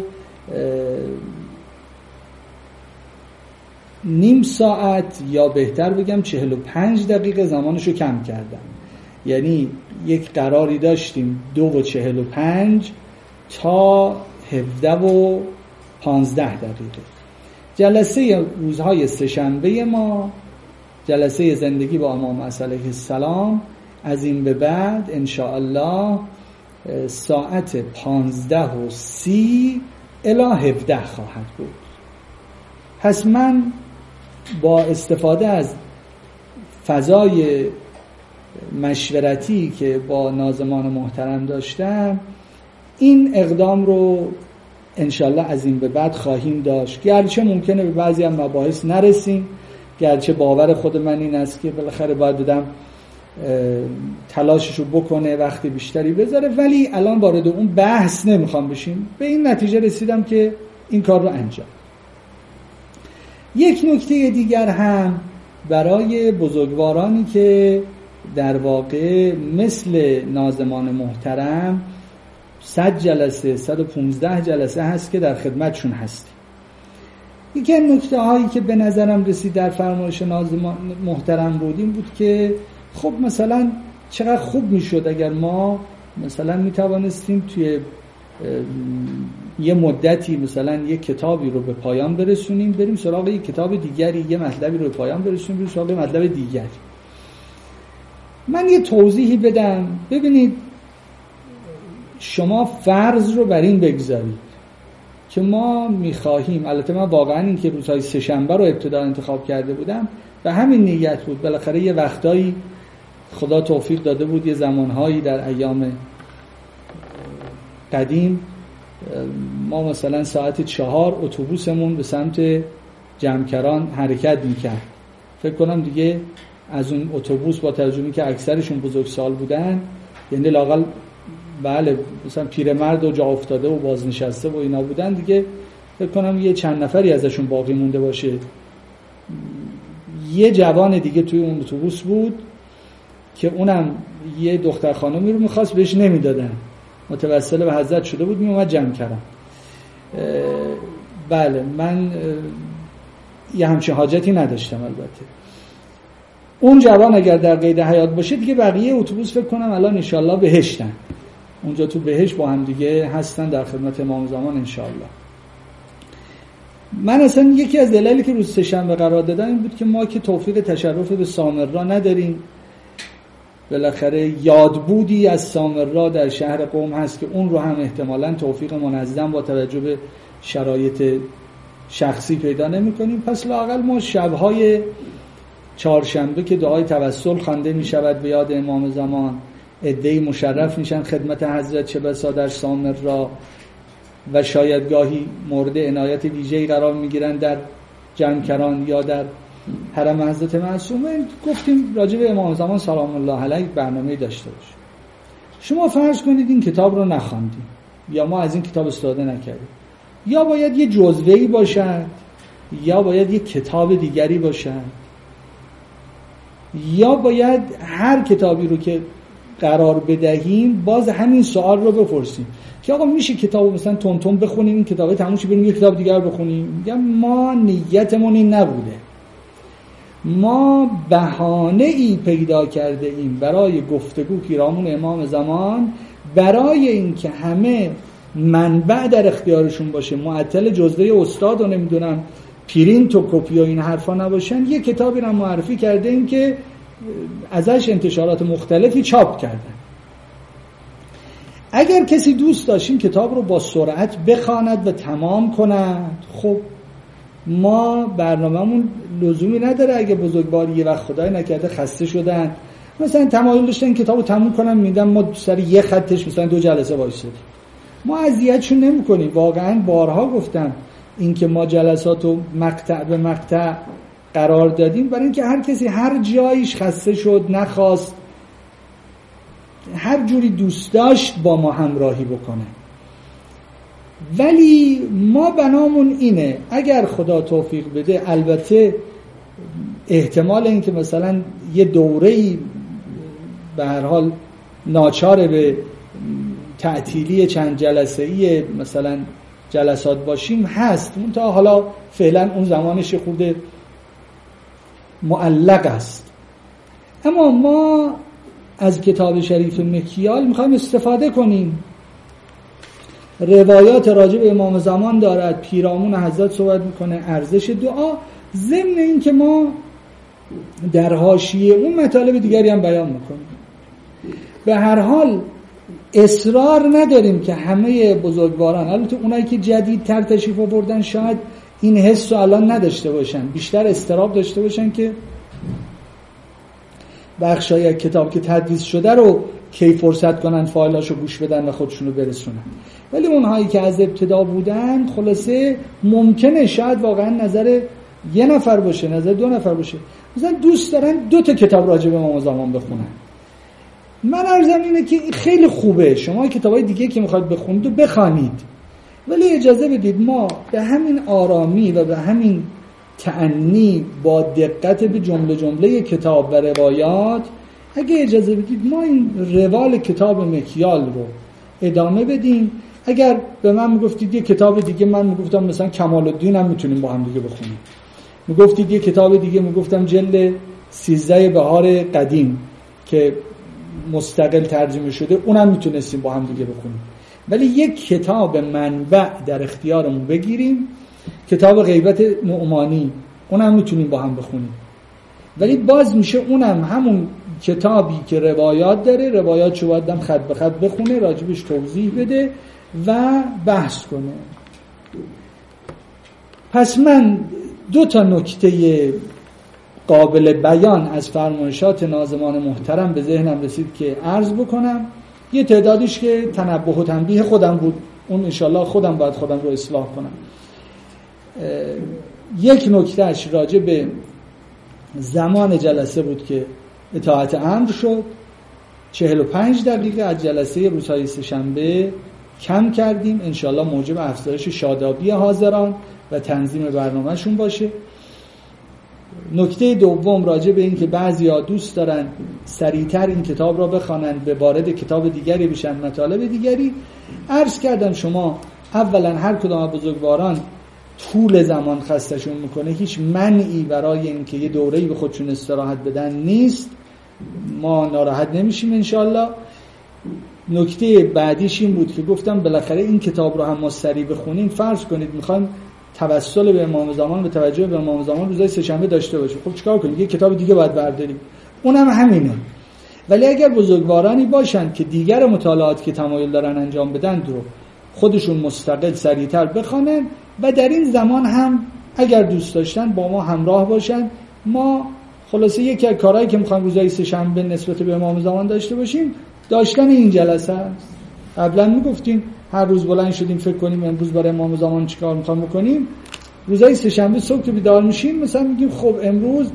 نیم ساعت یا بهتر بگم 45 دقیقه زمانشو کم کردم. یعنی یک قراری داشتیم 2:45 تا 17:15 دقیقه. جلسه روزهای سه‌شنبه ما، جلسه زندگی با امام علیه السلام، از این به بعد انشاءالله ساعت 15:30 الی 17 خواهد بود. پس من با استفاده از فضای مشورتی که با ناظمان محترم داشتم، این اقدام رو انشالله از این به بعد خواهیم داشت. گرچه ممکنه به بعضی هم مباحث نرسیم، گرچه باور خود من این است که بالاخره باید بدم تلاششو بکنه، وقتی بیشتری بذاره، ولی الان وارد اون بحث نمیخوام بشیم. به این نتیجه رسیدم که این کار رو انجام. یک نکته دیگر هم برای بزرگوارانی که در واقع مثل ناظمان محترم 100 جلسه 115 جلسه هست که در خدمتشون هستیم. یکی از نکته هایی که به نظرم رسید در فرمایش ناظمان محترم بود این بود که خب مثلا چقدر خوب میشد اگر ما مثلا میتوانستیم توی یه مدتی مثلا یه کتابی رو به پایان برسونیم، بریم سراغ یه کتاب دیگری، یه مطلبی رو به پایان برسونیم، بریم سراغ مطلب دیگری. من یه توضیحی بدم. ببینید، شما فرض رو بر این بگذارید که ما میخواهیم، البته من واقعا این که روزهای سه‌شنبه رو ابتدا انتخاب کرده بودم به همین نیت بود. بالاخره یه وقتایی خدا توفیق داده بود، یه زمانهایی در ایام قدیم ما مثلا ساعت 4 اتوبوسمون به سمت جمکران حرکت میکرد. فکر کنم دیگه از اون اتوبوس با توجهی که اکثرشون بزرگسال بودن، یعنی لااقل بله مثلا پیرمرد و جا افتاده و بازنشسته و اینا بودن، دیگه فکر کنم یه چند نفری ازشون باقی مونده باشه. یه جوان دیگه توی اون اتوبوس بود که اونم یه دختر خانمی رو میخواست، بهش نمیدادن، متوسل به حضرت شده بود، میومد جمع کردم. بله من یه همچین حاجتی نداشتم. البته اون جوان اگر در قید حیات باشه دیگه بقیه اتوبوس فکر کنم الان انشالله بهشتن، اونجا تو بهشت با هم دیگه هستن در خدمت امام زمان انشالله. من اصلا یکی از دلایلی که روز سه‌شنبه قرار دادم این بود که ما که توفیق تشرف به سامرا نداریم. بالاخره یادبودی از سامرا در شهر قم هست که اون رو هم احتمالاً توفیق منظم با توجه به شرایط شخصی پیدا نمی کنیم. پس لااقل ما شب‌های چهارشنبه که دعای توسل خوانده می شود به یاد امام زمان، عده‌ای مشرف میشن خدمت حضرت، چه بسا در سامرا، و شاید گاهی مورد عنایت ویژه‌ای قرار میگیرن در جمکران یا در حرم حضرت معصومه. گفتیم راجع به امام زمان سلام الله علیه برنامه‌ای داشته باشیم. شما فرض کنید این کتاب رو نخواندیم یا ما از این کتاب استفاده نکردیم، یا باید یه جزوه‌ای باشد یا باید یه کتاب دیگری باشد، یا باید هر کتابی رو که قرار بدهیم باز همین سوال رو بپرسیم که آقا میشه کتابو مثلا تون بخونیم، این کتابه تموم شه بریم یه کتاب دیگر بخونیم؟ میگم ما نیتمون این نبوده. ما بهانه‌ای پیدا کرده ایم برای گفتگو پیرامون امام زمان، برای اینکه همه منبع در اختیارشون باشه، معطل جزوه استاد و نمیدونم پرینت و کپی و این حرفا نباشن. یه کتابی رو معرفی کرده ایم که ازش انتشارات مختلفی چاپ کردن. اگر کسی دوست داشت این کتاب رو با سرعت بخواند و تمام کند، خب ما برنامه‌مون لزومی نداره. اگه بزرگواری یه وقت خدای نکرده خسته شدن مثلا تمایل داشتن این کتاب رو تموم کنن، میدن ما سر یه خطش مثلا 2 جلسه وایسادیم، ما اذیتشون نمی‌کنیم. واقعا بارها گفتم این که ما جلسات رو مقطع به مقطع قرار دادیم برای اینکه هر کسی هر جایش خسته شد، نخواست، هر جوری دوست داشت با ما همراهی بکنه. ولی ما بنامون اینه اگر خدا توفیق بده، البته احتمال این که مثلا یه دوره‌ای به هر حال ناچار به تعطیلی چند جلسه‌ای مثلا جلسات باشیم هست، اون تا حالا فعلا اون زمانش خورده معلق است. اما ما از کتاب شریف مکیال میخوایم استفاده کنیم. روایات راجع به امام زمان دارد، پیرامون حضرت صحبت میکنه، ارزش دعا، ضمن این که ما در حاشیه اون مطالب دیگری هم بیان میکنیم. به هر حال اصرار نداریم که همه بزرگواران، البته اونایی که جدیدتر تشریف آوردن شاید این حس رو الان نداشته باشن، بیشتر اضطراب داشته باشن که بخشای کتاب که تدریس شده رو کی فرصت کنن فایلاشو گوش بدن و خودشونو برسونن. ولی اونهایی که از ابتدا بودن خلاصه ممکنه شاید واقعا نظر یه نفر باشه، نظر دو نفر باشه، مثلا دوست دارن 2 تا کتاب راجع به امام زمان بخونن. من عرضم اینه که خیلی خوبه شما کتابای دیگه که میخواید بخونید و بخوانید، ولی اجازه بدید ما به همین آرامی و به همین تأنی با دقت به جمله جمله کتاب و روایات، اگه اجازه بدید ما این روال کتاب مکیال رو ادامه بدیم. اگر به من میگفتید یه کتاب دیگه، من میگفتم مثلا کمال الدین هم میتونیم با هم دیگه بخونیم. میگفتید یه کتاب دیگه، میگفتم جلد 13 بهار قدیم که مستقل ترجمه شده، اونم میتونستیم با هم دیگه بخونیم. ولی یک کتاب منبع در اختیارمون بگیریم، کتاب غیبت نعمانی، اونم میتونیم با هم بخونیم. ولی باز میشه اونم همون کتابی که روایات داره، روایاتشو باید هم خط به خط بخونه، راجبش توضیح بده و بحث کنه. پس من 2 تا نکته قابل بیان از فرمایشات ناظمان محترم به ذهنم رسید که عرض بکنم. یه تعدادش که تنبه و تنبیه خودم بود، اون انشالله خودم باید خودم رو اصلاح کنم. یک نکتهش راجع به زمان جلسه بود که اطاعت امر شد. 45 دقیقه از جلسه روزهای سه‌شنبه کم کردیم، انشالله موجب افزایش شادابی حاضران و تنظیم برنامهشون باشه. نکته دوم راجع به این که بعضیا دوست دارن سریعتر این کتاب را بخوانند، به وارد کتاب دیگری بشن، مطالب دیگری. عرض کردم شما اولا هر کدام از بزرگواران طول زمان خستشون میکنه، هیچ منعی برای این که یه دوره‌ای به خودشون استراحت بدن نیست، ما ناراحت نمیشیم انشالله. نکته بعدیش این بود که گفتم بالاخره این کتاب رو هم ما سریع بخونیم. فرض کنید میخوایم توسل به امام زمان و توجه به امام زمان روزای سه‌شنبه داشته باشیم، خب چیکار کنیم؟ یه کتاب دیگه باید برداریم، اونم همینه. ولی اگر بزرگوارانی باشن که دیگر مطالعات که تمایل دارن انجام بدن رو خودشون مستقل سریعتر بخونن و در این زمان هم اگر دوست داشتن با ما همراه باشن، ما خلاصه یکی از کارهایی که میخوایم روزای سه‌شنبه نسبت به امام زمان داشته باشیم داشتن این جلسه است. قبلا میگفتیم هر روز بلند شدیم فکر کنیم امروز برای امام زمان چیکار میخوایم بکنیم. روزای سه‌شنبه صبح که بیدار میشیم مثلا میگیم خب امروز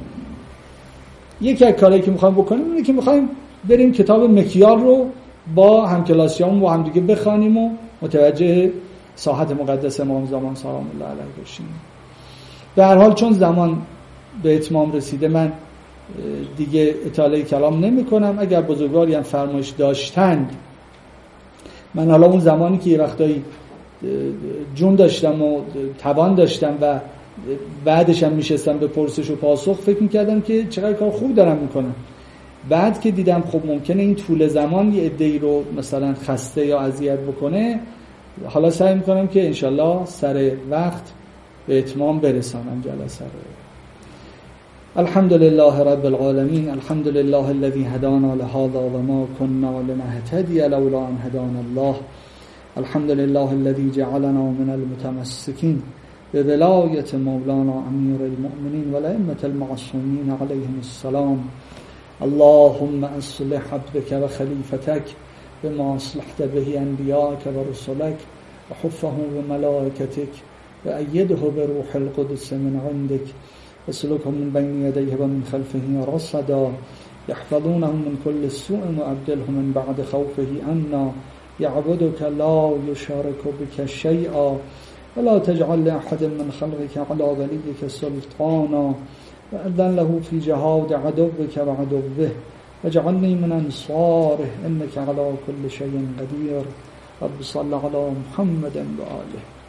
یکی از کارهایی که میخوایم بکنیم اینه که میخوایم بریم کتاب مکیال رو با همکلاسیامون با هم دیگه بخوانیم و متوجه ساحت مقدس امام زمان سلام الله علیه باشیم. به هر حال چون زمان به اتمام رسیده من دیگه اطاله کلام نمی کنم. اگر بزرگواری هم فرمایش داشتند، من حالا اون زمانی که یه وقتایی جون داشتم و توان داشتم و بعدش هم میشستم به پرسش و پاسخ، فکر میکردم که چقدر کار خوب دارم میکنم. بعد که دیدم خب ممکنه این طول زمان یه عده‌ای رو مثلا خسته یا اذیت بکنه، حالا سعی میکنم که انشالله سر وقت به اتمام برسانم جلسه رو. الحمد لله رب العالمین، الحمد لله الذي هدانا لهذا وما كنا لنهتدي لولا ان هدانا الله، الحمد لله الذي جعلنا من المتمسكين بولاية مولانا امير المؤمنين والائمة المعصومين عليهم السلام. اللهم اصلح عبدك وخليفتك بما اصلحت به انبياءك ورسلك وحفه بملائكتك وأيده بروح القدس من عندك وسلكه من بين يديه ومن خلفه رصدا يحفظونه من كل سوء وأبدله من بعد خوفه أنا يعبدك لا يشارك بك شيئا ولا تجعل لأحد من خلقك على وليك سلطانا وأذن له في جهاد عدوك وعدوه واجعلني من أنصاره إنك على كل شيء قدير. رب صل على محمد وآله.